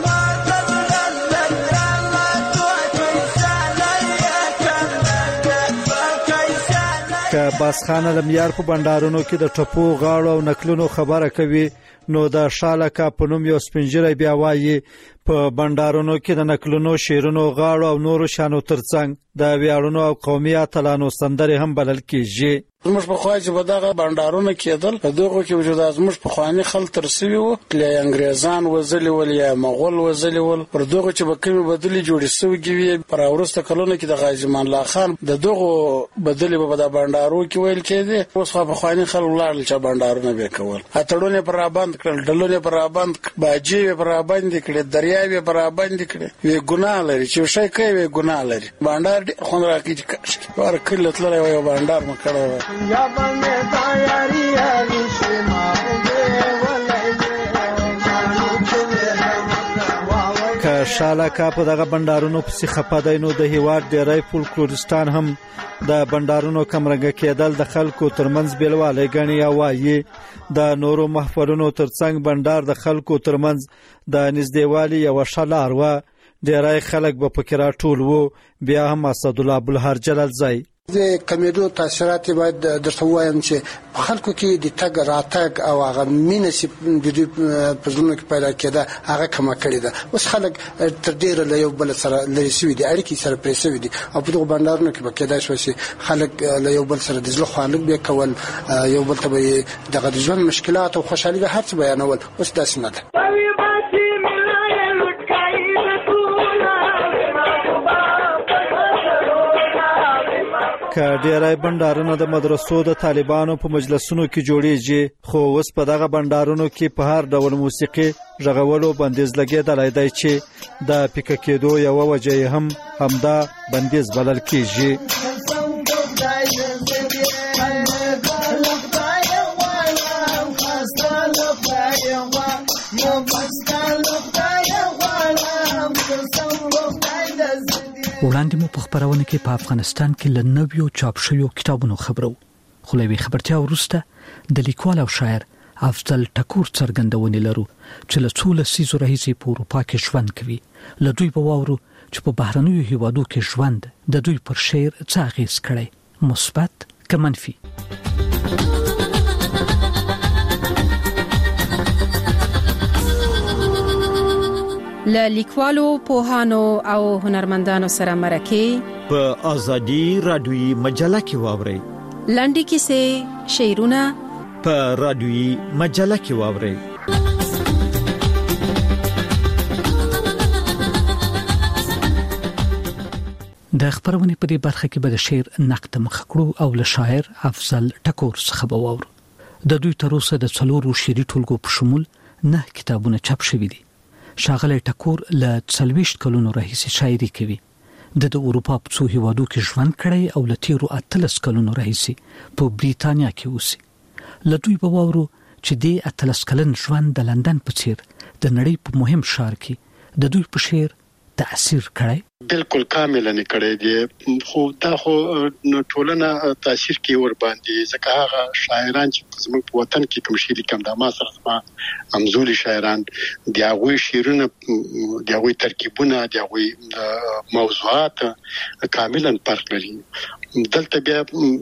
Speaker 8: که باسخان علمیار په بانډارونو کې د ټپو غاړو او نکلونو خبره کوي نو د شالکا په نوم یو سپنجری بیا وایي په بانډارونو کې د نکلونو شیرونو غاړو او نورو شانو ترڅنګ د ویاړونو او قومي اتلانو سندرې هم بلل کېږي
Speaker 10: زموږ په خوا چې به دغه بانډارونه کېدل په دغه کې وجود زموږ په خواني خلک ترسوي وو چې انګريزان وزلي ول یا مغول وزلي ول پر دغه چې به کومې بدلی جوړې سوي وي پر اورسته کلونه کې د غازی امان الله خان د دغه بدلی په د بانډارو کې ویل کېده اوس په خواني خلک لاړل چې بانډارونه به کول اتړونه پر رابند کړل ډلونه پر رابند باجی پر رابند کړل دریاوی پر رابند کړل وی ګناه لري چې شي کوي ګناه لري بانډار خون راکې چې ور کله تللی وي بانډار مکړه یا باندې تیاری علي شما
Speaker 8: که شالکا په دغه بانډارونو پسې خپدای نو د هیواد ډیری فولکلوریستان هم د بانډارونو کمرنګ کېدل د خلکو ترمنځ بیلواله غني او وايي د نورو محفلونو ترڅنګ بانډار د خلکو ترمنځ د نږدېوالي یو شلار و ډیری خلک به پکې راټول وو بیا هم اسدالله بلهار جلالزی
Speaker 10: د کمیډو تاثیرات باید درته وایم چې په خلکو کې د تګ راتګ او هغه مینه چې د دې پزړونو کې پیدا کېده هغه کم کړی ده اوس خلک تر ډیره له یو بل سره لري سوي دي اړیکې سره پرې سوي دي او په دغه بانډارونو کې به کېدای شي چې خلک له یو بل سره د ځله خالق به کول یو بل ته به دغه د ژوند مشکلات او خوشحالي به هر څه بیانول اوس داسې نه ده
Speaker 8: که ډیری بندارونه د مدرسو د طالبانو په مجلسونو کې جوړیږي، خو اوس په دغه بندارونو کې په هر ډول موسیقي غږولو بندیز لګیدلی دی چې د پیکه کېدو یوه وجه هم همدا بندیز بلل کیږي.
Speaker 26: وړاندې مو په خبرونه کې په افغانستان کې له 90 چاپ شویو کتابونو خبرو، خو له خبرتیا وروسته د لیکوال او شاعر افضل ټکور څرګندونې لرو چې له څو لسیزو راهیسې په اروپا کې ژوند کوي. له دوی به واورو چې په بهرنیو هیوادو کې ژوند د دوی پر شعر څه اغیز کړی، مثبت که منفي.
Speaker 13: له لیکوالو، پوهانو او هنرمندانو سره مرکه
Speaker 14: په آزادي رادیويي مجله کې واورئ.
Speaker 13: لنډې کیسې، شعرونه
Speaker 14: په رادیويي مجله کې واورئ.
Speaker 26: د خبرونې په دې برخه کې به د شعر نقد مخ کړو او له شاعر افضل ټکور څخه به واورو. د دوی تر اوسه د 4 شعري ټولګو په شمول 9 کتابونه چاپ شوي دي. ښاغلی ټکور له 40 کلونو راهیسې شاعري کوي. د اروپا په څو هیوادو کې ژوند کړی او له تیرو 13 کلونو راهیسې په بریتانیا کې اوسي. له دوی به واورو چې د 13 کلن ژوند د لندن په څیر د نړۍ په مهم ښار کې د دوی په شعر تاثیر کړی.
Speaker 15: بالکل کامل نه کړی دی، خو دا خو ټولنه تاثیر کوي ور باندې، ځکه هغه شاعران چې زموږ په وطن کې کوم شعر کوم د ما سره ما امزولي شاعران دی، هغه شعرونه دی، هغه ترکیبونه دی، هغه موضوعات کاملا فرق لري. دلته بیا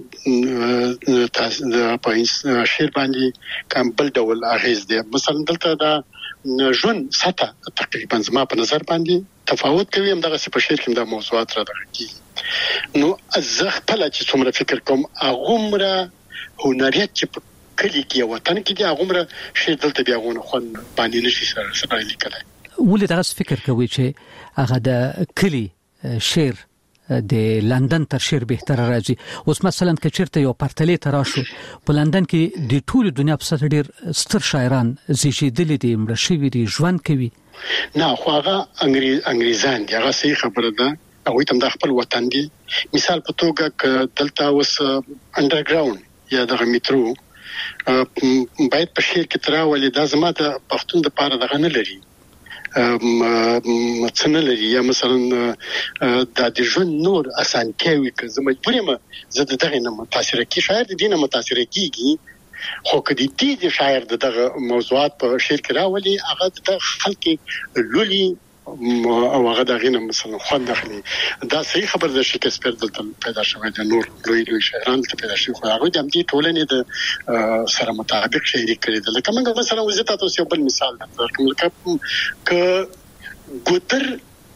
Speaker 15: په شعر باندې کوم بل ډول اغیز دی. مثلا دلته دا ژوند ساته تقریبا زما په نظر باندې تفاوت کوي، هم دغه په شعر کې دا موضوعات را دغه کی نو زه خپل چې څومره فکر کوم هغه هنریت چې په کلی کې وطن کې دی هغه شعر دلته بیا غوونه خو باندې نشي سره لیکلای.
Speaker 26: ولې دغه فکر کوي چې هغه د کلی شعر د لندن تر شعر بهتر راځي؟ اوس مثلا که چیرته یو پرتلې تراشو په لندن کې د ټول دنیا په سطح ډیر ستر شاعران زیږیدلي دي، مړه شوي دي، ژوند کوي.
Speaker 15: نه خو هغه انګریزان دي، هغه صحیح خبره ده، هغه تم د خپل وطن دي. مثال په توګه ک دلته اوس انډرګراوند یا د میټرو باید په شعر کې تراولي، دا زما د پښتون د پاره دغه نه لري څنګه لري، یا مثلا د ژوند نور اسانتیاوي که زه مجبور یم زه دغه نه متاثر کی شاعر د دینه متاثر کیږي، خو کدی د شاعر دغه موضوعات په شعر کې راولي هغه د خلک لولي او هغه دغه نه مثلا خوند اخلي. دا صحیح خبر ده، شکسپیر دلته پیدا شوی د نور لوی شاعران ته پیدا شوی، خو هغه د دې ټولنې د سره مطابق شعري کړی ده. لکه موږ مثلا وزته تاسو یو بل مثال درکوم، ک ګوتر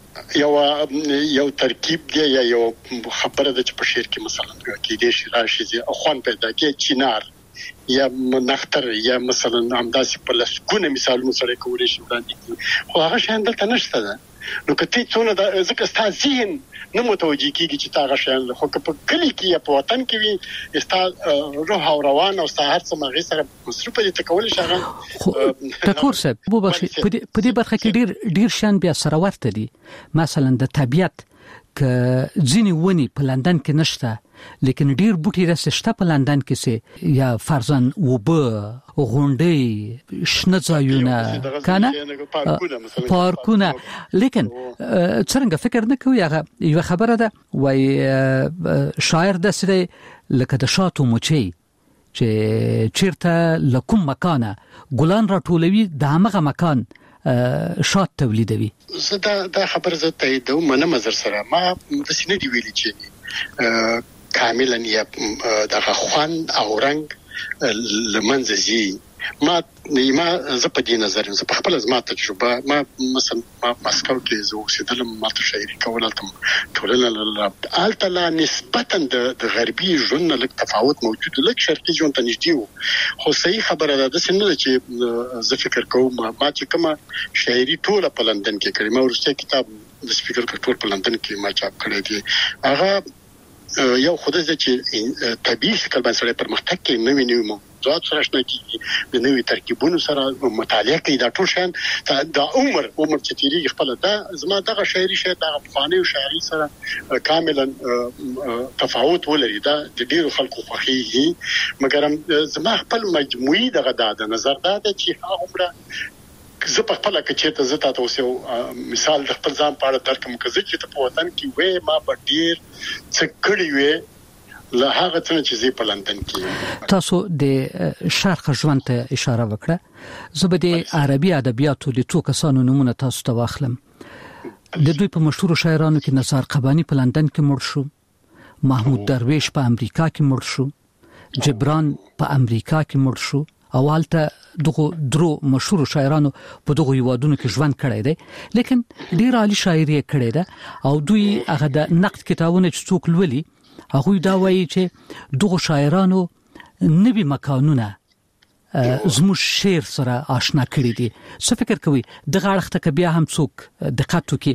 Speaker 15: یو ترکیب دی یا یو خبره ده چې په شعر کې مثلا کې دې شي راشي او خوان پیدا کې چینار یا نختر یا مثلا همداسې په لسګونه مثالونو سره کولای شي وړاندې، خو هغه شان دلته نشته ده. نو کته څونه د ځکه ستاسو ذهن نه متوجي کیږي چې تاغه شان خو په کلی کې یا په وطن کې وي ستاسو روح او روان او ستاسو هر څه مغه سره مصرف دي تکول شي.
Speaker 26: ټکور صاحب بو بخښي په دې برخه کې ډیر شان بیا سره ورته دي. مثلا د طبيعت ک ځینی ونی په لندن کې نشته، لیکن ډیر بوټي راسته په لندن کې سي، یا فرزن وبه غونډي شنه ځایونه کنه پارکونه. لیکن څنګه فکر نه کوي هغه یو خبره ده وای شاعر د سره لکه د شاتو موچي چې چیرته لکم مکانه ګلان را ټولوي د هغه مکان شات تولیدوي.
Speaker 15: زه دا خبر زه تایید منم نظر سره ما د سینې دی ویلي چې کاملا یا دغه خوان او رنگ لمنځي. ما زه په دې نظر زه په خپل ازما تجربه ما مثلا مسکو کې زه اوسېدلم، ما ته شاعري کوله ټولنه الته لا نسبتا د غربي ژوند لږ تفاوت موجود، لږ شرقي ژوند ته نږدې و. خو صحیح خبره ده څنګه چې زه فکر کوم ما چې کومه شاعري ټوله په لندن کې کړې، ما ورسته کتاب د سپیکر ټول په لندن کې ما چاپ کړی دی. هغه یو خدای چې طبيعي شکل باندې سره پرمختګ کوي نوې موضوعات سره آشنا کیږي د نوې ترکیبونو سره مطالعه کوي دا ټول شان دا عمر چې تیری خپل دا زما دغه شاعري شاید د افغاني شاعري سره کاملا تفاوت ولري دا د ډیرو خلکو خوښي مګر زما خپل مجموعي دغه د نظر دا چې هغه زه په خپل کې چې ته زتا تاسو مثال د خپل ځان په اړه درکم کزه چې ته په وطن کې وې ما په ډیر څه کړی وې له هغه څه چې زه په لندن کې
Speaker 26: تاسو د شرق ژوند ته اشاره وکړه زه به د عربي ادبیاتو د څو کسانو نمونه تاسو ته واخلم د دوی په مشهور شاعرانو کې نثار قبانی په لندن کې مړ شو محمود درویش په امریکا کې مړ شو جبران په امریکا کې مړ شو اولته دغه درو مشهور شاعرانو په دغه یوادونو کې ژوند کړی دی لیکن ډیر عالی شاعري کړی ده او دوی هغه د نقد کتابونه چې څوک لولي هغه دا وایي چې دغه شاعرانو نوي مکانونه زموږ شعر سره آشنا کړی دي څه فکر کوي دغه اړخ ته بیا هم څوک دقت وکړي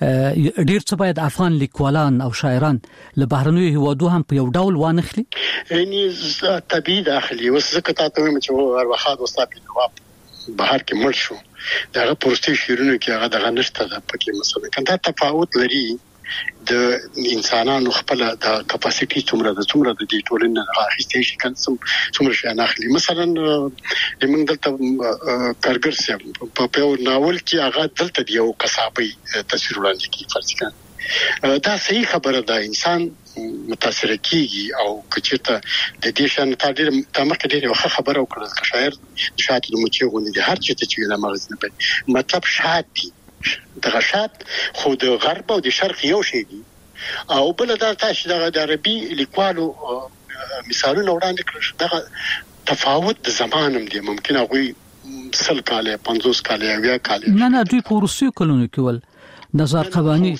Speaker 26: ډیر څه باید افغان لیکوالان او شاعران له بهرنیو هیوادو هم په یو ډول وانخلي
Speaker 15: یعنی طبيعي داخلي وسکه تاسو هم چې ارواحات وستاپ جواب بهر کې مړ شو دغه پرستی شیرونو کې هغه دغه نشته د پکې مثلا کنده تفاوت لري د انسانانو خپل د کپاسټي څومره د دې ټولنې راخېستې شي کنه څومره شي نه اخلي مثلا موږ دلته کارګر سم په یو ناول کې هغه دلته یو قصابي تصویر وړاندې کوي فرض کړه دا صحیح خبره ده انسان متاثر کیږي او کچته د دې شان تمکه ډیره وخت خبره وکړه شاعر شاعر د مچي غونډه د هر چیته چې د مغز نه پي مطلب شاعر دي دغه شات خو د غرب او د شرق یو شی دي او بل دا تاسو د عربي لیکوالو مثالونه وړاندې کړل دغه تفاوت د زمانم دی ممکن هغه سل کاله 50 کاله یا کاله
Speaker 26: نه دوی په روسي کلونو کې ول نظر قبانی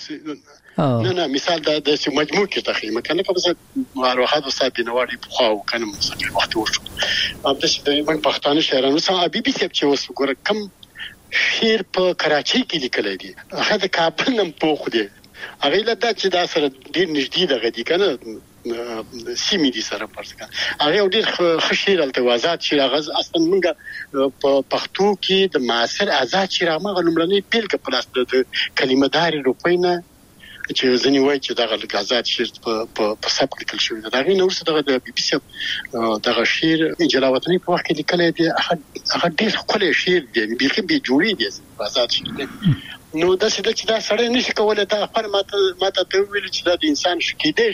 Speaker 15: نه مثال د مجموع کې تخیمه کنه په څه مروحات استاد بنواري په خو کنه مثلا وخت وشو اب د من پښتانه شاعرانو سره بي بي سي چې وس ګور کم شعر په کراچۍ کې لیکل دي هغه د کابل نم پوخ دي هغه لدا چې دا سره ډیر نږدې دغه دي کنه سیمې دي سره پرځه هغه ډیر خشیر التوازات چې هغه اصلا موږ په پښتو کې د معاصر آزاد شعر هغه لمړنۍ بیلګه پلاس د کلمه داري روپینه چې ځنی وای چې دغه غازات شعر په سبک لیکل شوی دا غي نور څه دغه د بي بي سي دغه شعر جلاوطنی په وخت کې لیکل دي هغه ډیر خپل شعر دي بیخي به جوړی دي غازات شعر نو دا چې دا سړی نشي کولای دا خپل ماته ته ویل چې دا د انسان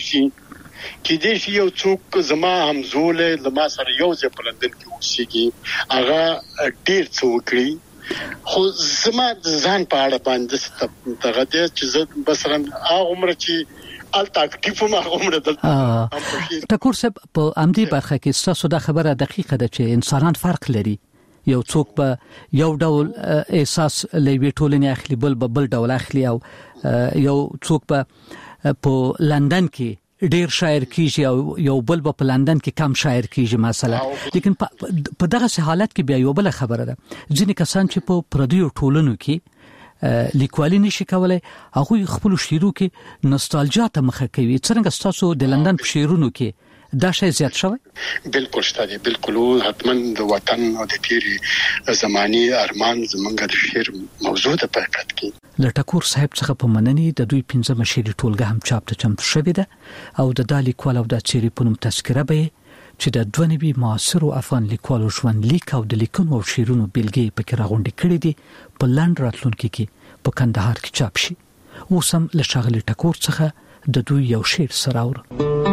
Speaker 15: کېدې شي یو څوک زما همزوله لما سره یو ځای په لندن کې اوسېږي هغه ډیر څه وکړي خو زما ځان په اړه باندې دغه دې چې زه مثلا هغه عمر چې ال تاکتیف ما عمر دلته
Speaker 26: ټکور صاحب په امدی برخه کې تاسو د خبره دقیقه ده چې انسانان فرق لري یو څوک په یو ډول احساس لوي ټولنې اخلي بل ډول اخلي او یو څوک په لندن کې ډیر شاعر کیږي او یو بل په لندن کې کم شاعر کیږي مثلا لیکن په دغه حالت کې بیا یو بل خبره ده ځینې کسان چې په پردیو ټولنو کې لیکوالي نشي کولای هغه خپل شعرو کې نوستالژیا ته مخه کوي څنګه تاسو د لندن په شعرونو کې دا شی زیات شوی
Speaker 15: بالکل شته بالکل حتما د وطن او د تیری زماني ارمان زمونږ د شعر موضوع ته پکات کی
Speaker 26: لټکور صاحب څخه په مننی د دوی 15 شعري ټولګه هم چاپ ته چمتو شوې ده او د دالي کول او د چيري په نوم تذکره به چې د دونبي معاصر او افغان لیکوالو ژوند لیک او د لیکونو او شعرونو بیلګې پکې راغونډې کړې دي په لند راتلونکو کې په کندهار کې چاپ شي اوسم له شغلي ټکور څخه د دوی یو شعر سره اورو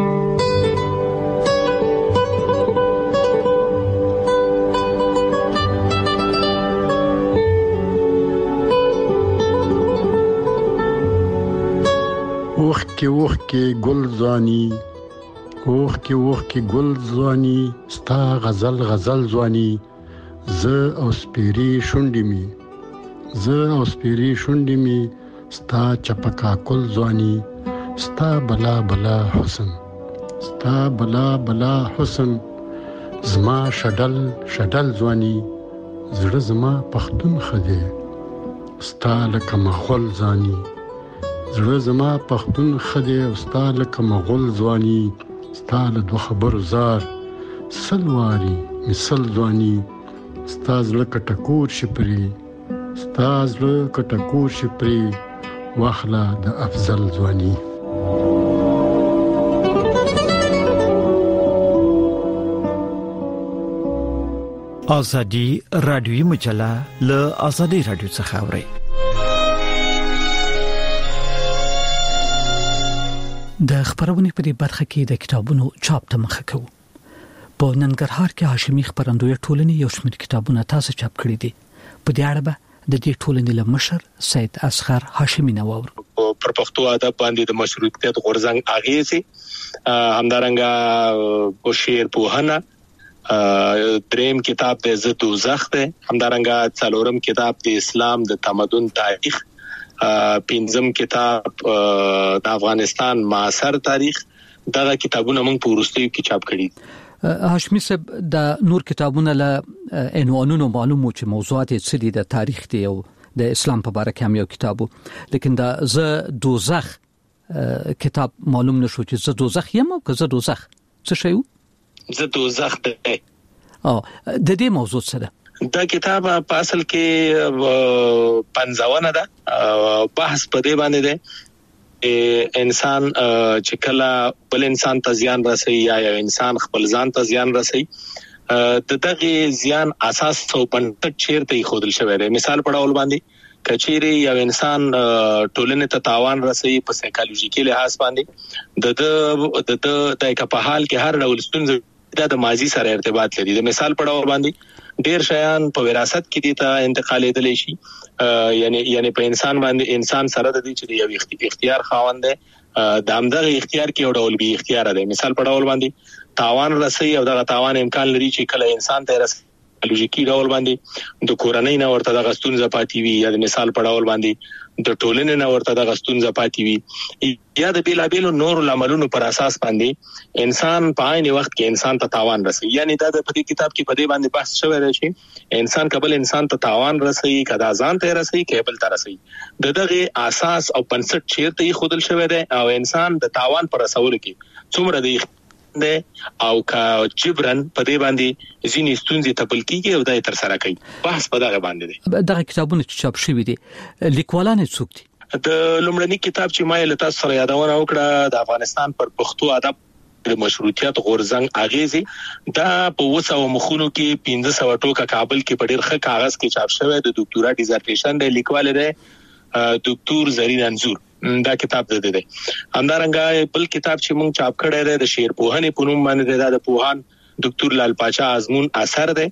Speaker 15: اوخ کې ګل ځواني اوخ کې ګل ځواني ستا غزل ځواني ز او سپيري شونډې می ستا چپکا کول ځواني ستا بلا حسن زما شډل ځواني زړه زما پختون خدي ستا لکه مخول ځاني زړه زما پښتون خدای او ستا لکه مغول ځواني ستا له دوه خبرو زار سلواري مثل ځواني ستا زړه کټکور شي پرې ستا زړه کټکور شي پرې واخله د افضل ځواني.
Speaker 14: ازادي رادیوي مجله له ازادي رادیو څخه اوري.
Speaker 26: د خبرونې په دې برخه کې د کتابونو چاپ ته مخه کوو. په ننګرهار کې هاشمي خبرندوی ټولنې یو شمېر کتابونه تاسو چاپ کړي دي. په دې اړه به د دې ټولنې له مشر سید اصغر هاشمي نوور
Speaker 5: پر پښتو ادب باندې د مشروطیت غورځنګ اغیزې همدارنګه او شعر پوهنه دریم کتاب د عزت دوزخ ده همدارنګه څلورم کتاب د اسلام د تمدن تاریخ پنځم کتاب د افغانستان معاصر تاریخ دا کتابونه موږ په وروستیو کې چاپ کړي.
Speaker 26: هاشمي صاحب د نور کتابونه له عنوانونو معلومو چې موضوعات یې څه دي د تاریخ دی او د اسلام په اړه هم یو کتابو لیکن د ز دوزخ کتاب معلوم نشو چې ز دوزخ یم او که ز دوزخ څه شی
Speaker 5: ز دوزخ ده
Speaker 26: د دې موضوع څه ده؟
Speaker 5: دا کتاب په اصل کې 55 ده بحث په دې باندې ده انسان چې کله بل انسان ته زیان رسي یا یو انسان خپل ځان ته زیان رسي د دغه زیان اساس او بنسټ چیرته خودل شوی دی. مثال په ډول باندې کچيري یو انسان ټولنې ته تاوان رسي په سایکالوژیکي لحاظ باندې د په حال کې هر ډول ستونزې د ماضي سره ارتباط لري. د مثال په ډول باندې ډیر شیان په وراثت کې دي ته انتقالېدل شي یعنی په انسان باندې انسان سره د دې چې یو اختیار خاوند دی د همدغه اختیار کې یو ډول بي اختیار دی. مثال په ډول باندې تاوان رسي او دغه تاوان امکان لري چې کله انسان ته رسي لوژیکي ډول باندې د کورنۍ نه ورته د غستون زپاتې وي یا د مثال په ډول باندې د ټولنې نه ورته د غستون زپاتې وي یا د بیلابیلو نور عملونو پر اساس باندې انسان په عین وخت کې انسان ته تاوان رسي. یعنی دا د دې کتاب کې په دې باندې بحث شوی دی چې انسان قبل انسان ته تاوان رسي کدا ځان ته رسي کېبل ته رسي دغه اساس او بنسټ چیرته خودل شوی دی او انسان د تاوان پر رسول کې څومره دی او کا جبران په دې باندې ځینې ستونزې تپل کیږي او دای تر سره کوي. بحث په دغه باندې دی.
Speaker 26: دغه کتابونه چې چاپ شوي دي لیکوالان څوک دي؟
Speaker 5: د لومړني کتاب چې ما له تاسو سره یادونه وکړه د افغانستان پر پښتو ادب د مشروطیت غورځنګ اغیزې دا په 200 مخونو کې 1500 ټوکه کابل کې په ډېر ښه کاغذ کې چاپ شوی د ډاکټورا ډیزرټیشن د لیکوال دی ډاکټر زرین انزور. دا کتاب ده همدارنګه بل کتاب چې مونږ چاپ کړی دی د شعر پوهنې په نوم باندې دا د پوهان ډاکټر لال پاچا ازمون اثر دی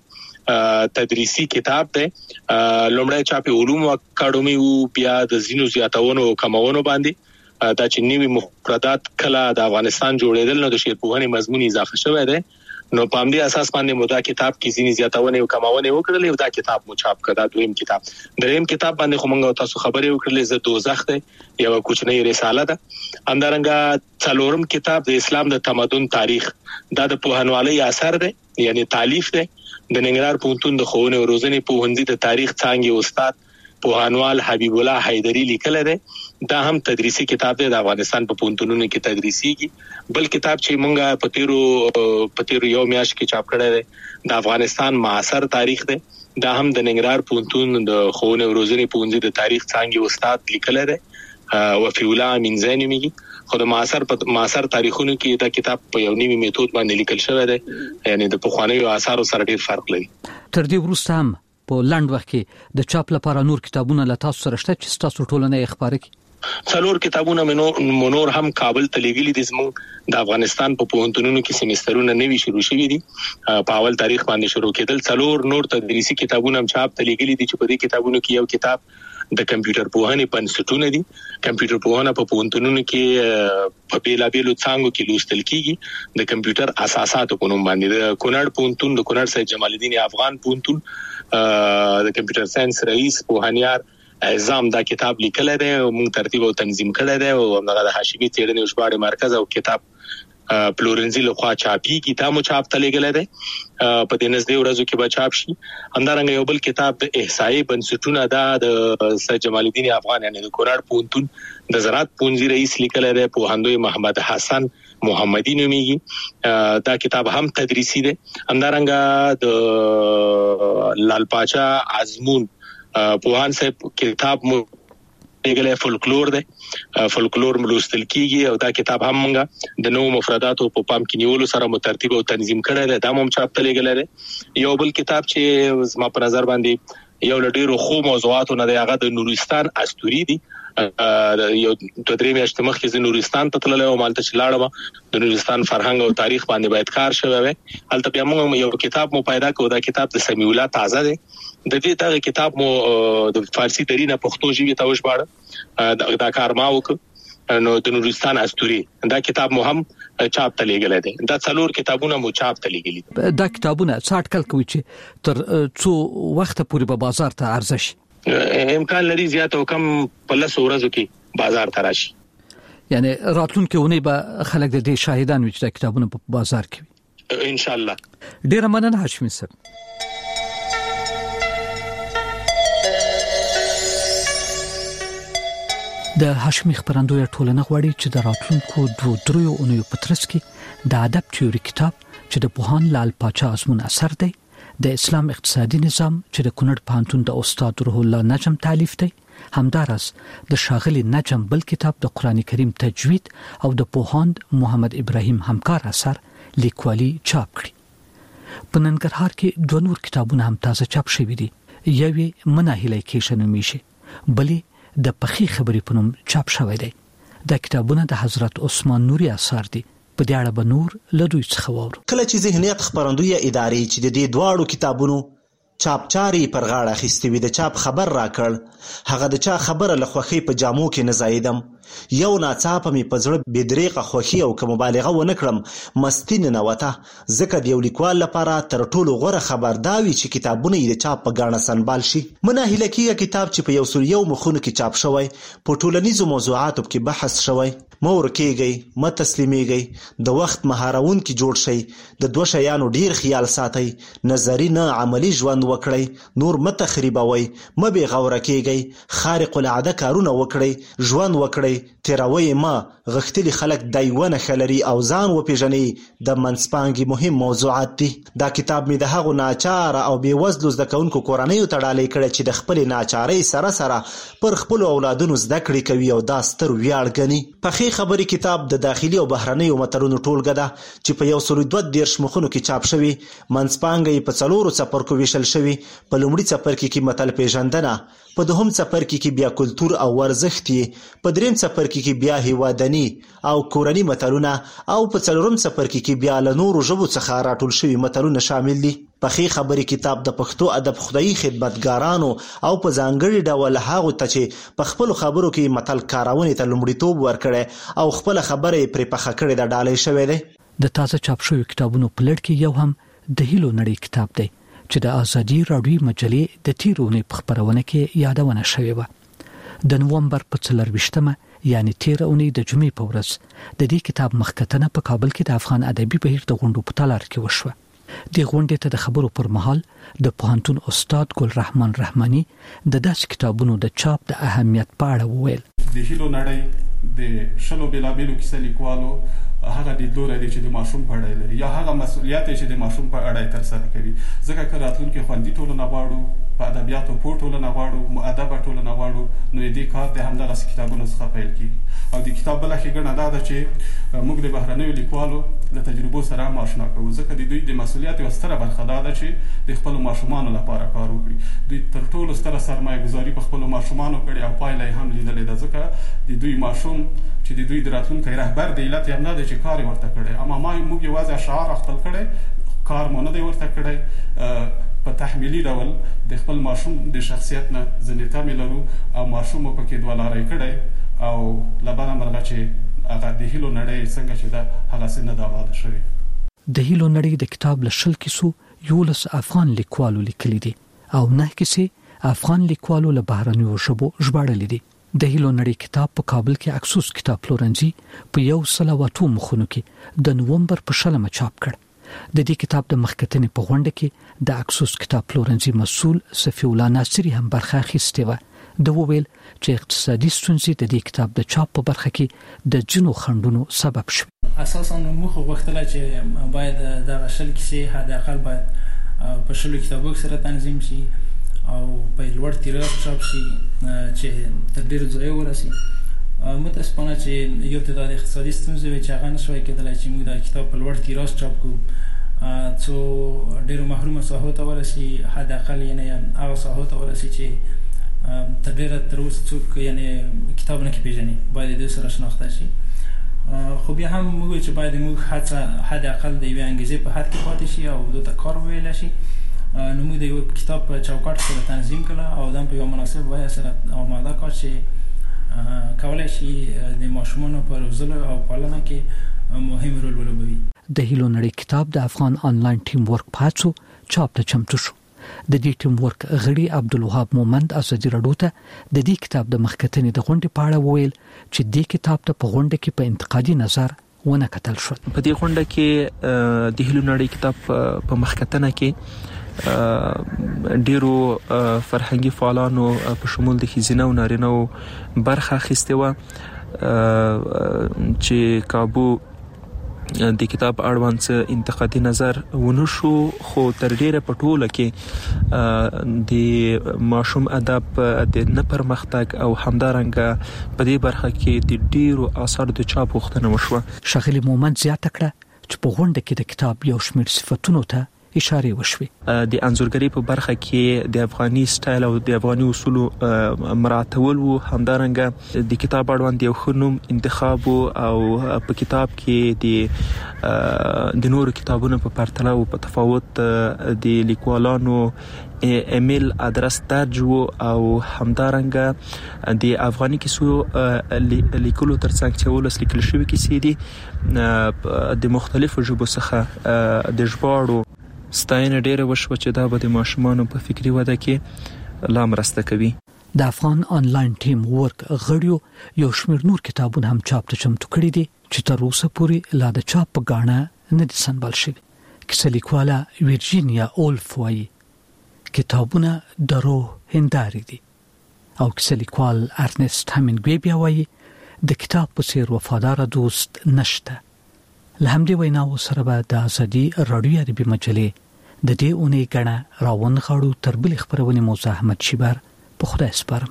Speaker 5: تدریسي کتاب دی لومړی چاپ علوم اکاډمي او بیا د زینو زیاتونو کمونو باندې دا چې نوی مفردات کله د افغانستان جوړېدل نو د شعر پوهنې مضمون اضافه شوی دی نو په همدې اساس باندې مو دا کتاب کې ځینې زیاتونه او کمونه وکړلې او دا کتاب مو چاپ کړه. دویم کتاب دریم کتاب باندې خو موږ تاسو خبرې وکړلې ز دوزخ ده یو کوچنی رساله ده. همدارنګه څلورم کتاب د اسلام د تمدن تاریخ دا د پوهنوالۍ اثر ده یعنی تالیف ده د ننګرهار پوهنتون د ښوونې او روزنې پوهنځي د تاریخ څانګې استاد پوهانوال حبیب الله حیدری لیکل دی. دا هم تدریسي کتاب دی د افغانستان په پوهنتونونو کې تدریسيږي. بل کتاب چې مونږه په تیرو یو میاشت کې چاپ کړی دی د افغانستان معاصر تاریخ دی دا هم د ننګرهار پوهنتون د ښوونې او روزنې پوهنځي د تاریخ څانګې استاد لیکل دی وفي الله امینزای نومېږي. خو د معاصر تاریخونو کې دا کتاب په یو نیمه میتود باندې لیکل شوی دی یعنی د پخوانیو آثارو سره ډېر فرق لري.
Speaker 26: تر دې وروسته هم په لاند وخت کې د چاپ لپاره نور کتابونه له تاسو سره شته چې تاسو ټولنه یې خبرې کړئ؟
Speaker 5: څلور کتابونه منور هم کابل ته لېږلي دي. زموږ د افغانستان په پوهنتونونو کې سیمسترونه نوي شروع شوي دي په اول تاریخ باندې شروع کېدل. څلور نور تدریسي کتابونه هم چاپ ته لېږلي دي چې په دې کتابونو کې یو کتاب د کمپیوټر پوهنې بنسټونه دي. کمپیوټر پوهنه په پوهنتونونو کې په بیلابیلو څانګو کې لوستل کیږي د کمپیوټر اساسات په نوم باندې. د کونړ پوهنتون د کونړ سید جمال الدین افغان پوهنتون د کمپیوټر ساينس رئیس پوهانیار اعظم دا کتاب لیکل دی او موږ ترتیب او تنظیم کړی دی او هغه د هاشمي څېړنې او ژباړې مرکز او کتاب فلورنزي لخوا چاپی کتاب مو چاپ تلګل دی په دې نږدې ورځو کې به چاپ شي. همدارنګه یو بل کتاب د احصایي بنسټونه د سید جمال الدین افغان یعنی د کونړ پوهنتون د زراعت پونځي رئیس لیکل دی پوهندوی محمد حسن محمدی نومیږي. دا کتاب هم تدریسي دی. همدارنګه د لال پاچا ازمون پوهان صاحب کتاب مو لګلې فولکلور دی. فولکلور ملوستل کیږي او دا کتاب هم موږ د نو مفرداتو په پام کې نیولو سره مترتیب او تنظیم کړی دی. دا هم چاپ تلګل دی. یو بل کتاب چې زما په نظر باندې یو لډیرو خو موضوعاتو نه دی هغه د نورستان استوري دی. یو تدریمي اجتماع کې د نورستان ته تللی او مالته چې لاړم د نورستان فرهنګ او تاریخ باندې باید کار شوی وي. هلته بیا موږ یو کتاب مو پیدا کړو. دا کتاب د سمیع الله تازه دی. د دې دغه کتاب مو د فارسی درینه پښتو ژبه ته وژباړه. دا کار ما وکړ نو د نورستان استوري دا کتاب مو هم چاپ تلګل دی. دا څلور کتابونه مو چاپ تلګل دي.
Speaker 26: دا کتابونه څاټ کل کوي چې تر څو وخت پورې په بازار ته عرضه شي.
Speaker 5: امکان لري زیات او کم په لاسو ورځو کې بازار ته راشي.
Speaker 26: یعنی راتلونکي ونی به خلک د دې شاهدان وي چې کتابونه په بازار کې وي
Speaker 5: ان شاء الله.
Speaker 26: ډیر مننه هاشمي صاحب. د هاشمي خبرندوی ټولنه غواړي چې د راتلونکو 2-3 اونیو په ترڅ کې د ادب تیوري کتاب چې د پوهان لال پاچا ازمون اثر دی، د اسلام اقتصادي نظام چې د کونړ پوهنتون د استاد روح الله نجم تالیف دی، همدارس د شاغلی نجم بل کتاب د قران کریم تجوید او د پوهاند محمد ابراهیم همکار اثر لیکوالي چاپ کړي. په ننګرهار کې 2 نور کتابونه هم تازه چاپ شوي دي. یوې مناهله کېشن میشي، بلې د پخې خبرې په نوم چاپ شوی دی. دا کتابونه د حضرت عثمان نوري اثار دي. په دې اړه به نور له دوی څخه واورو.
Speaker 2: کله چې ذهنیت خبرندوی ادارې چې د دې دواړو کتابونو چاپ چاري پر غاړه اخیستې وي د چاپ خبر راکړ، هغه د چا خبره له خوښۍ په جامو کې نه زایدم. یو ناڅاپه مې په زړه بېدریغه خوښي او که مبالغه ونه کړم مستي ننوته، ځکه د یو لیکوال لپاره تر ټولو غوره خبر دا وي چې کتابونه یې د چاپ په ګاڼه سنبال شي. مناهله کېږه کتاب چې په 101 مخونو کې چاپ شوی، په ټولنیزو موضوعاتو کې بحث شوی. مه ورکېږئ، مه تسلیمیږئ، د وخت مهارونکي جوړ شئ، د 2 شیانو ډیر خیال ساتئ، نظري نه عملی ژوند وکړئ، نور مه تخریبوئ، مه بې غوره کېږئ، خارق العاده کارونه وکړئ، ژوند وکړئ، تیروي ما غختلي خلک دایونه خلري او ځان وپیژني. د منځپانګي مهم موضوعات دي. دا کتاب می د هغو ناچاره او بې وزلو زده کوونکو کورنیو ته ډالۍ کړی چې د خپل ناچارۍ سره سره پر خپل اولادونو زده کړې کوي او دا ستر ویاړ ګڼي. پخې خبرې کتاب د داخلي او بهرنیو متلونو ټولګه ده چې په 132 مخونو کې چاپ شوی. منځپانګي په 4 څپرکو ویشل شوی. په لومړي څپرکي کې متل پیژندنه، په دوهم څپرکي کې بیا کلتور او ورزښت، په دریم څپرکي کې بیا هیوادني او کورنی متلونه، او په څلورم څپرکي کې بیا له نورو ژبو څخه راټول شوي متلونه شامل دي. پخې خبرې کتاب د پښتو ادب خدایي خدمتګارانو او په ځانګړي ډول هغو ته چې په خپلو خبرو کې متل کارونې ته لومړیتوب ورکړی او خپله خبره یې پرې پخه کړې ده ډالۍ شوی دی.
Speaker 26: د تازه چاپ شویو کتابونو په لړ کې یو هم د هیلو نړۍ کتاب دی چې د آزادي راډیو مجلې د تیرونې په خبرونه کې یادونه شوې وه. د نومبر په 24 یعنی 13 اونۍ د جمعې په ورځ د دې کتاب مخکتنه په کابل کې د افغان ادبي بهیر د غونډو په تالار کې وشوه. د غونډې ته د خبرو پر مهال د پوهنتون استاد ګل رحمان رحماني د داسې کتابونو د چاپ د اهمیت په اړه وویل.
Speaker 11: د هیلو نړۍ د شلو بېلابېلو کیسه لیکوالو هغه د لوري دی چې د ماشوم په اړه لري یا هغه مسؤلیت چې د ماشوم په اړه تر سره کوي. ځکه که راتلونکي خوندي ټولنه غواړو، په ادبیاتو پوه ټولنه غواړو، مؤدبه ټولنه غواړو، نو دې کار د همدغسې کتابونو څخه پیل کیږي. او د کتاب بله ښېګڼه دا ده چې موږ د بهرنیو لیکوالو له تجربو سره هم اشنا کوو، ځکه د دوی د مسؤلیت یوه ستره برخه دا ده چې د خپلو ماشومانو لپاره کار وکړي. دوی تر ټولو ستره سرمایه ګذاري په خپلو ماشومانو کړې او پایله یې هم لیدلې ده، ځکه د دوی ماشوم چې د دوی د راتلونکي رهبر دی علت یې هم دا دی چې کار یې ورته کړی. اما موږ یوازې اشعار خپل کړی، کار مو نه دی ورته کړی. په تحمیلي ډول د خپل ماشوم د شخصیت نه ځینې تمې لرو او ماشوم مو پکې 2 لارې کړی او له بله مرغه چې هغه د هیلو نړۍ څنګه چې ده هغسې نه ده آباده شوې.
Speaker 26: د هیلو نړۍ د کتاب له 10 کیسو 11 افغان لیکوالو لیکلي دي او 9 کیسې افغان لیکوالو له بهرنیو ژبو ژباړلې دي. د هیلو نړۍ کتاب په کابل کې اکسوس کتاب پلورنځي په 102 مخونو کې د نومبر په شلمه چاپ کړ. د دې کتاب د مخکتنې په غونډه کې د اکسوس کتاب پلورنځي مسؤل صفی الله ناصری هم برخه اخیسته و. د وویل چې اقتصادي ستونزې د دې کتاب د چاپ په برخه کې د جنو خندونو سبب شوه.
Speaker 4: اساساً موږ غوښتل چې باید د شل کیسې حد اقل باید په شلو کتابو سره تنظیم شي او په لوړ تیراژ چاپ شي چې تر ډیرو ځایونو ورسي. متاسفانه چې یو تعداد اقتصادي ستونزې چې هغه نشوي کېدلی چې موږ دا کتاب په لوړ تیراژ چاپ کړو څو ډیرو محرومه ساحو ته ورسي، حد اقل یعنی هغه ساحو ته ورسي چې تر ډیره تر اوسه څوک یعنی کتاب نه پیژني، باید د سره شناخته شي. خو بیا هم موږ چې باید موږ حد اقل د یوې انګیزې په حد کې پاتې شي او دوی ته کار وویل شي. نو موږ د یو کتاب په چوکاټ سره تنظیم کړه او دا په یو مناسب وای سره آماده کړ چې کولای شي د ماشومانو په روزلو او پالنه کې مهم رول ولوبوي.
Speaker 26: د هیلو نړۍ کتاب د افغان آنلاین ټیم ورک پاتسو چاپ ته چمتو شو. د دې ټیم ورک غړي عبدالوهاب مومند ازادي راډیو ته د دې کتاب د مخکتنې د غونډې په اړه وویل چې دې کتاب ته په غونډه کې په انتقادي نظر ونه کتل شو.
Speaker 16: په دې غونډه کې د هیلو نړۍ کتاب په مخکتنه کې ډیرو فرهنګي فعالانو په شمول د ښځینه او نارینه برخه اخیسته و چې کابو د کتاب اړوند انتقادي نظر ونه شو. خو تر ډیره پټوله کې د ماشوم ادب د نه پرمختګ او همدارنګه په دې برخه کې د ډیرو آثار د چاپ غوښتنه وشوه.
Speaker 26: شاغلی مومند زیاته کړه چې په غونډه کې د کتاب یو شمېر صفتونو ته اشاره وشوي.
Speaker 16: د انځورګری په برخه کې د افغاني سټایل او د افغاني اصولو مراعاتول وو، همدارنګه د کتاب اړوند یو خنوم انتخاب او په کتاب کې د نورو کتابونو په پرتله او په تفاوت د لیکوالانو ایمیل ادرس درج وو او همدارنګه د افغاني کیسو لیکلو ترڅنګ چې ولس لیکل شوی کیسې دي د مختلفو ژبو څخه د ژباړو ستاینه ډیره وشوه چې دا به د ماشومانو په فکری وده کې لا مرسته کوي.
Speaker 26: د افغان آنلاین ټیم ورک غړیو یو شمېر نور کتابونه هم چاپ ته چمتو کړي دي چې تر اوسه پورې لا د چاپ په غاڼه نه دي سنبال شوي. کیسه لیکواله ویرجینیا اولف وایي کتابونه د روح هندارې دي او کیسه لیکوال ارنست همینګوی بیا وایي د کتاب په څیر وفادار دوست نشته. له همدې ویناو سره به د ازادي راډیو عربي مجلې د دې اونۍ غاڼه راون غاړو تر بل خبرونه موسی احمد شیبر په خدای سپارم.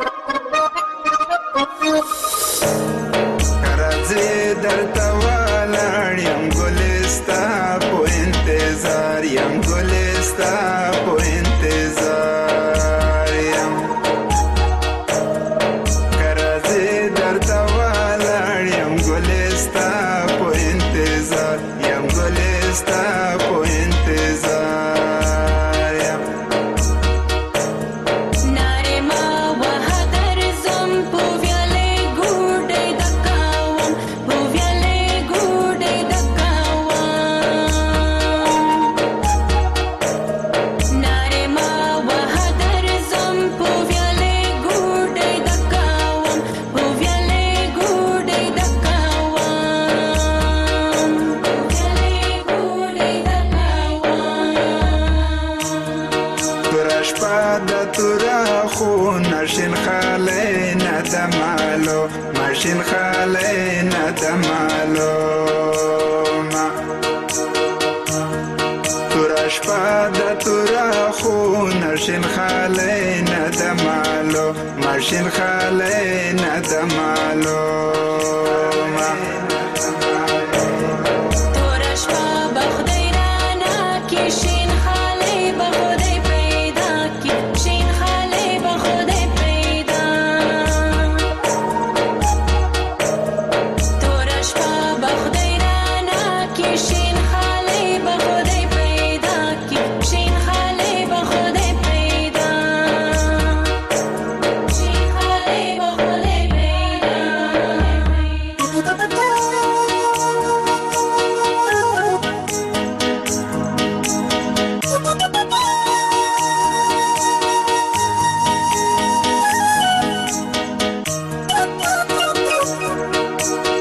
Speaker 17: راځي درته ولاړم ګلستا په انتظار یم، ګلستا په انتظار یم. راځي درته ولاړم ګلستا په انتظار یم، ګلستا په انتظار یم. ماشین خاله ندمالو، ماشین خاله ندمالو ما تورش پاده تورا خو نشین خاله ندمالو، ماشین خاله ندمالو ما تورش پا بخدای رانا کشین خاله بخدای پیدا کی شین خاله بخدای افغانستان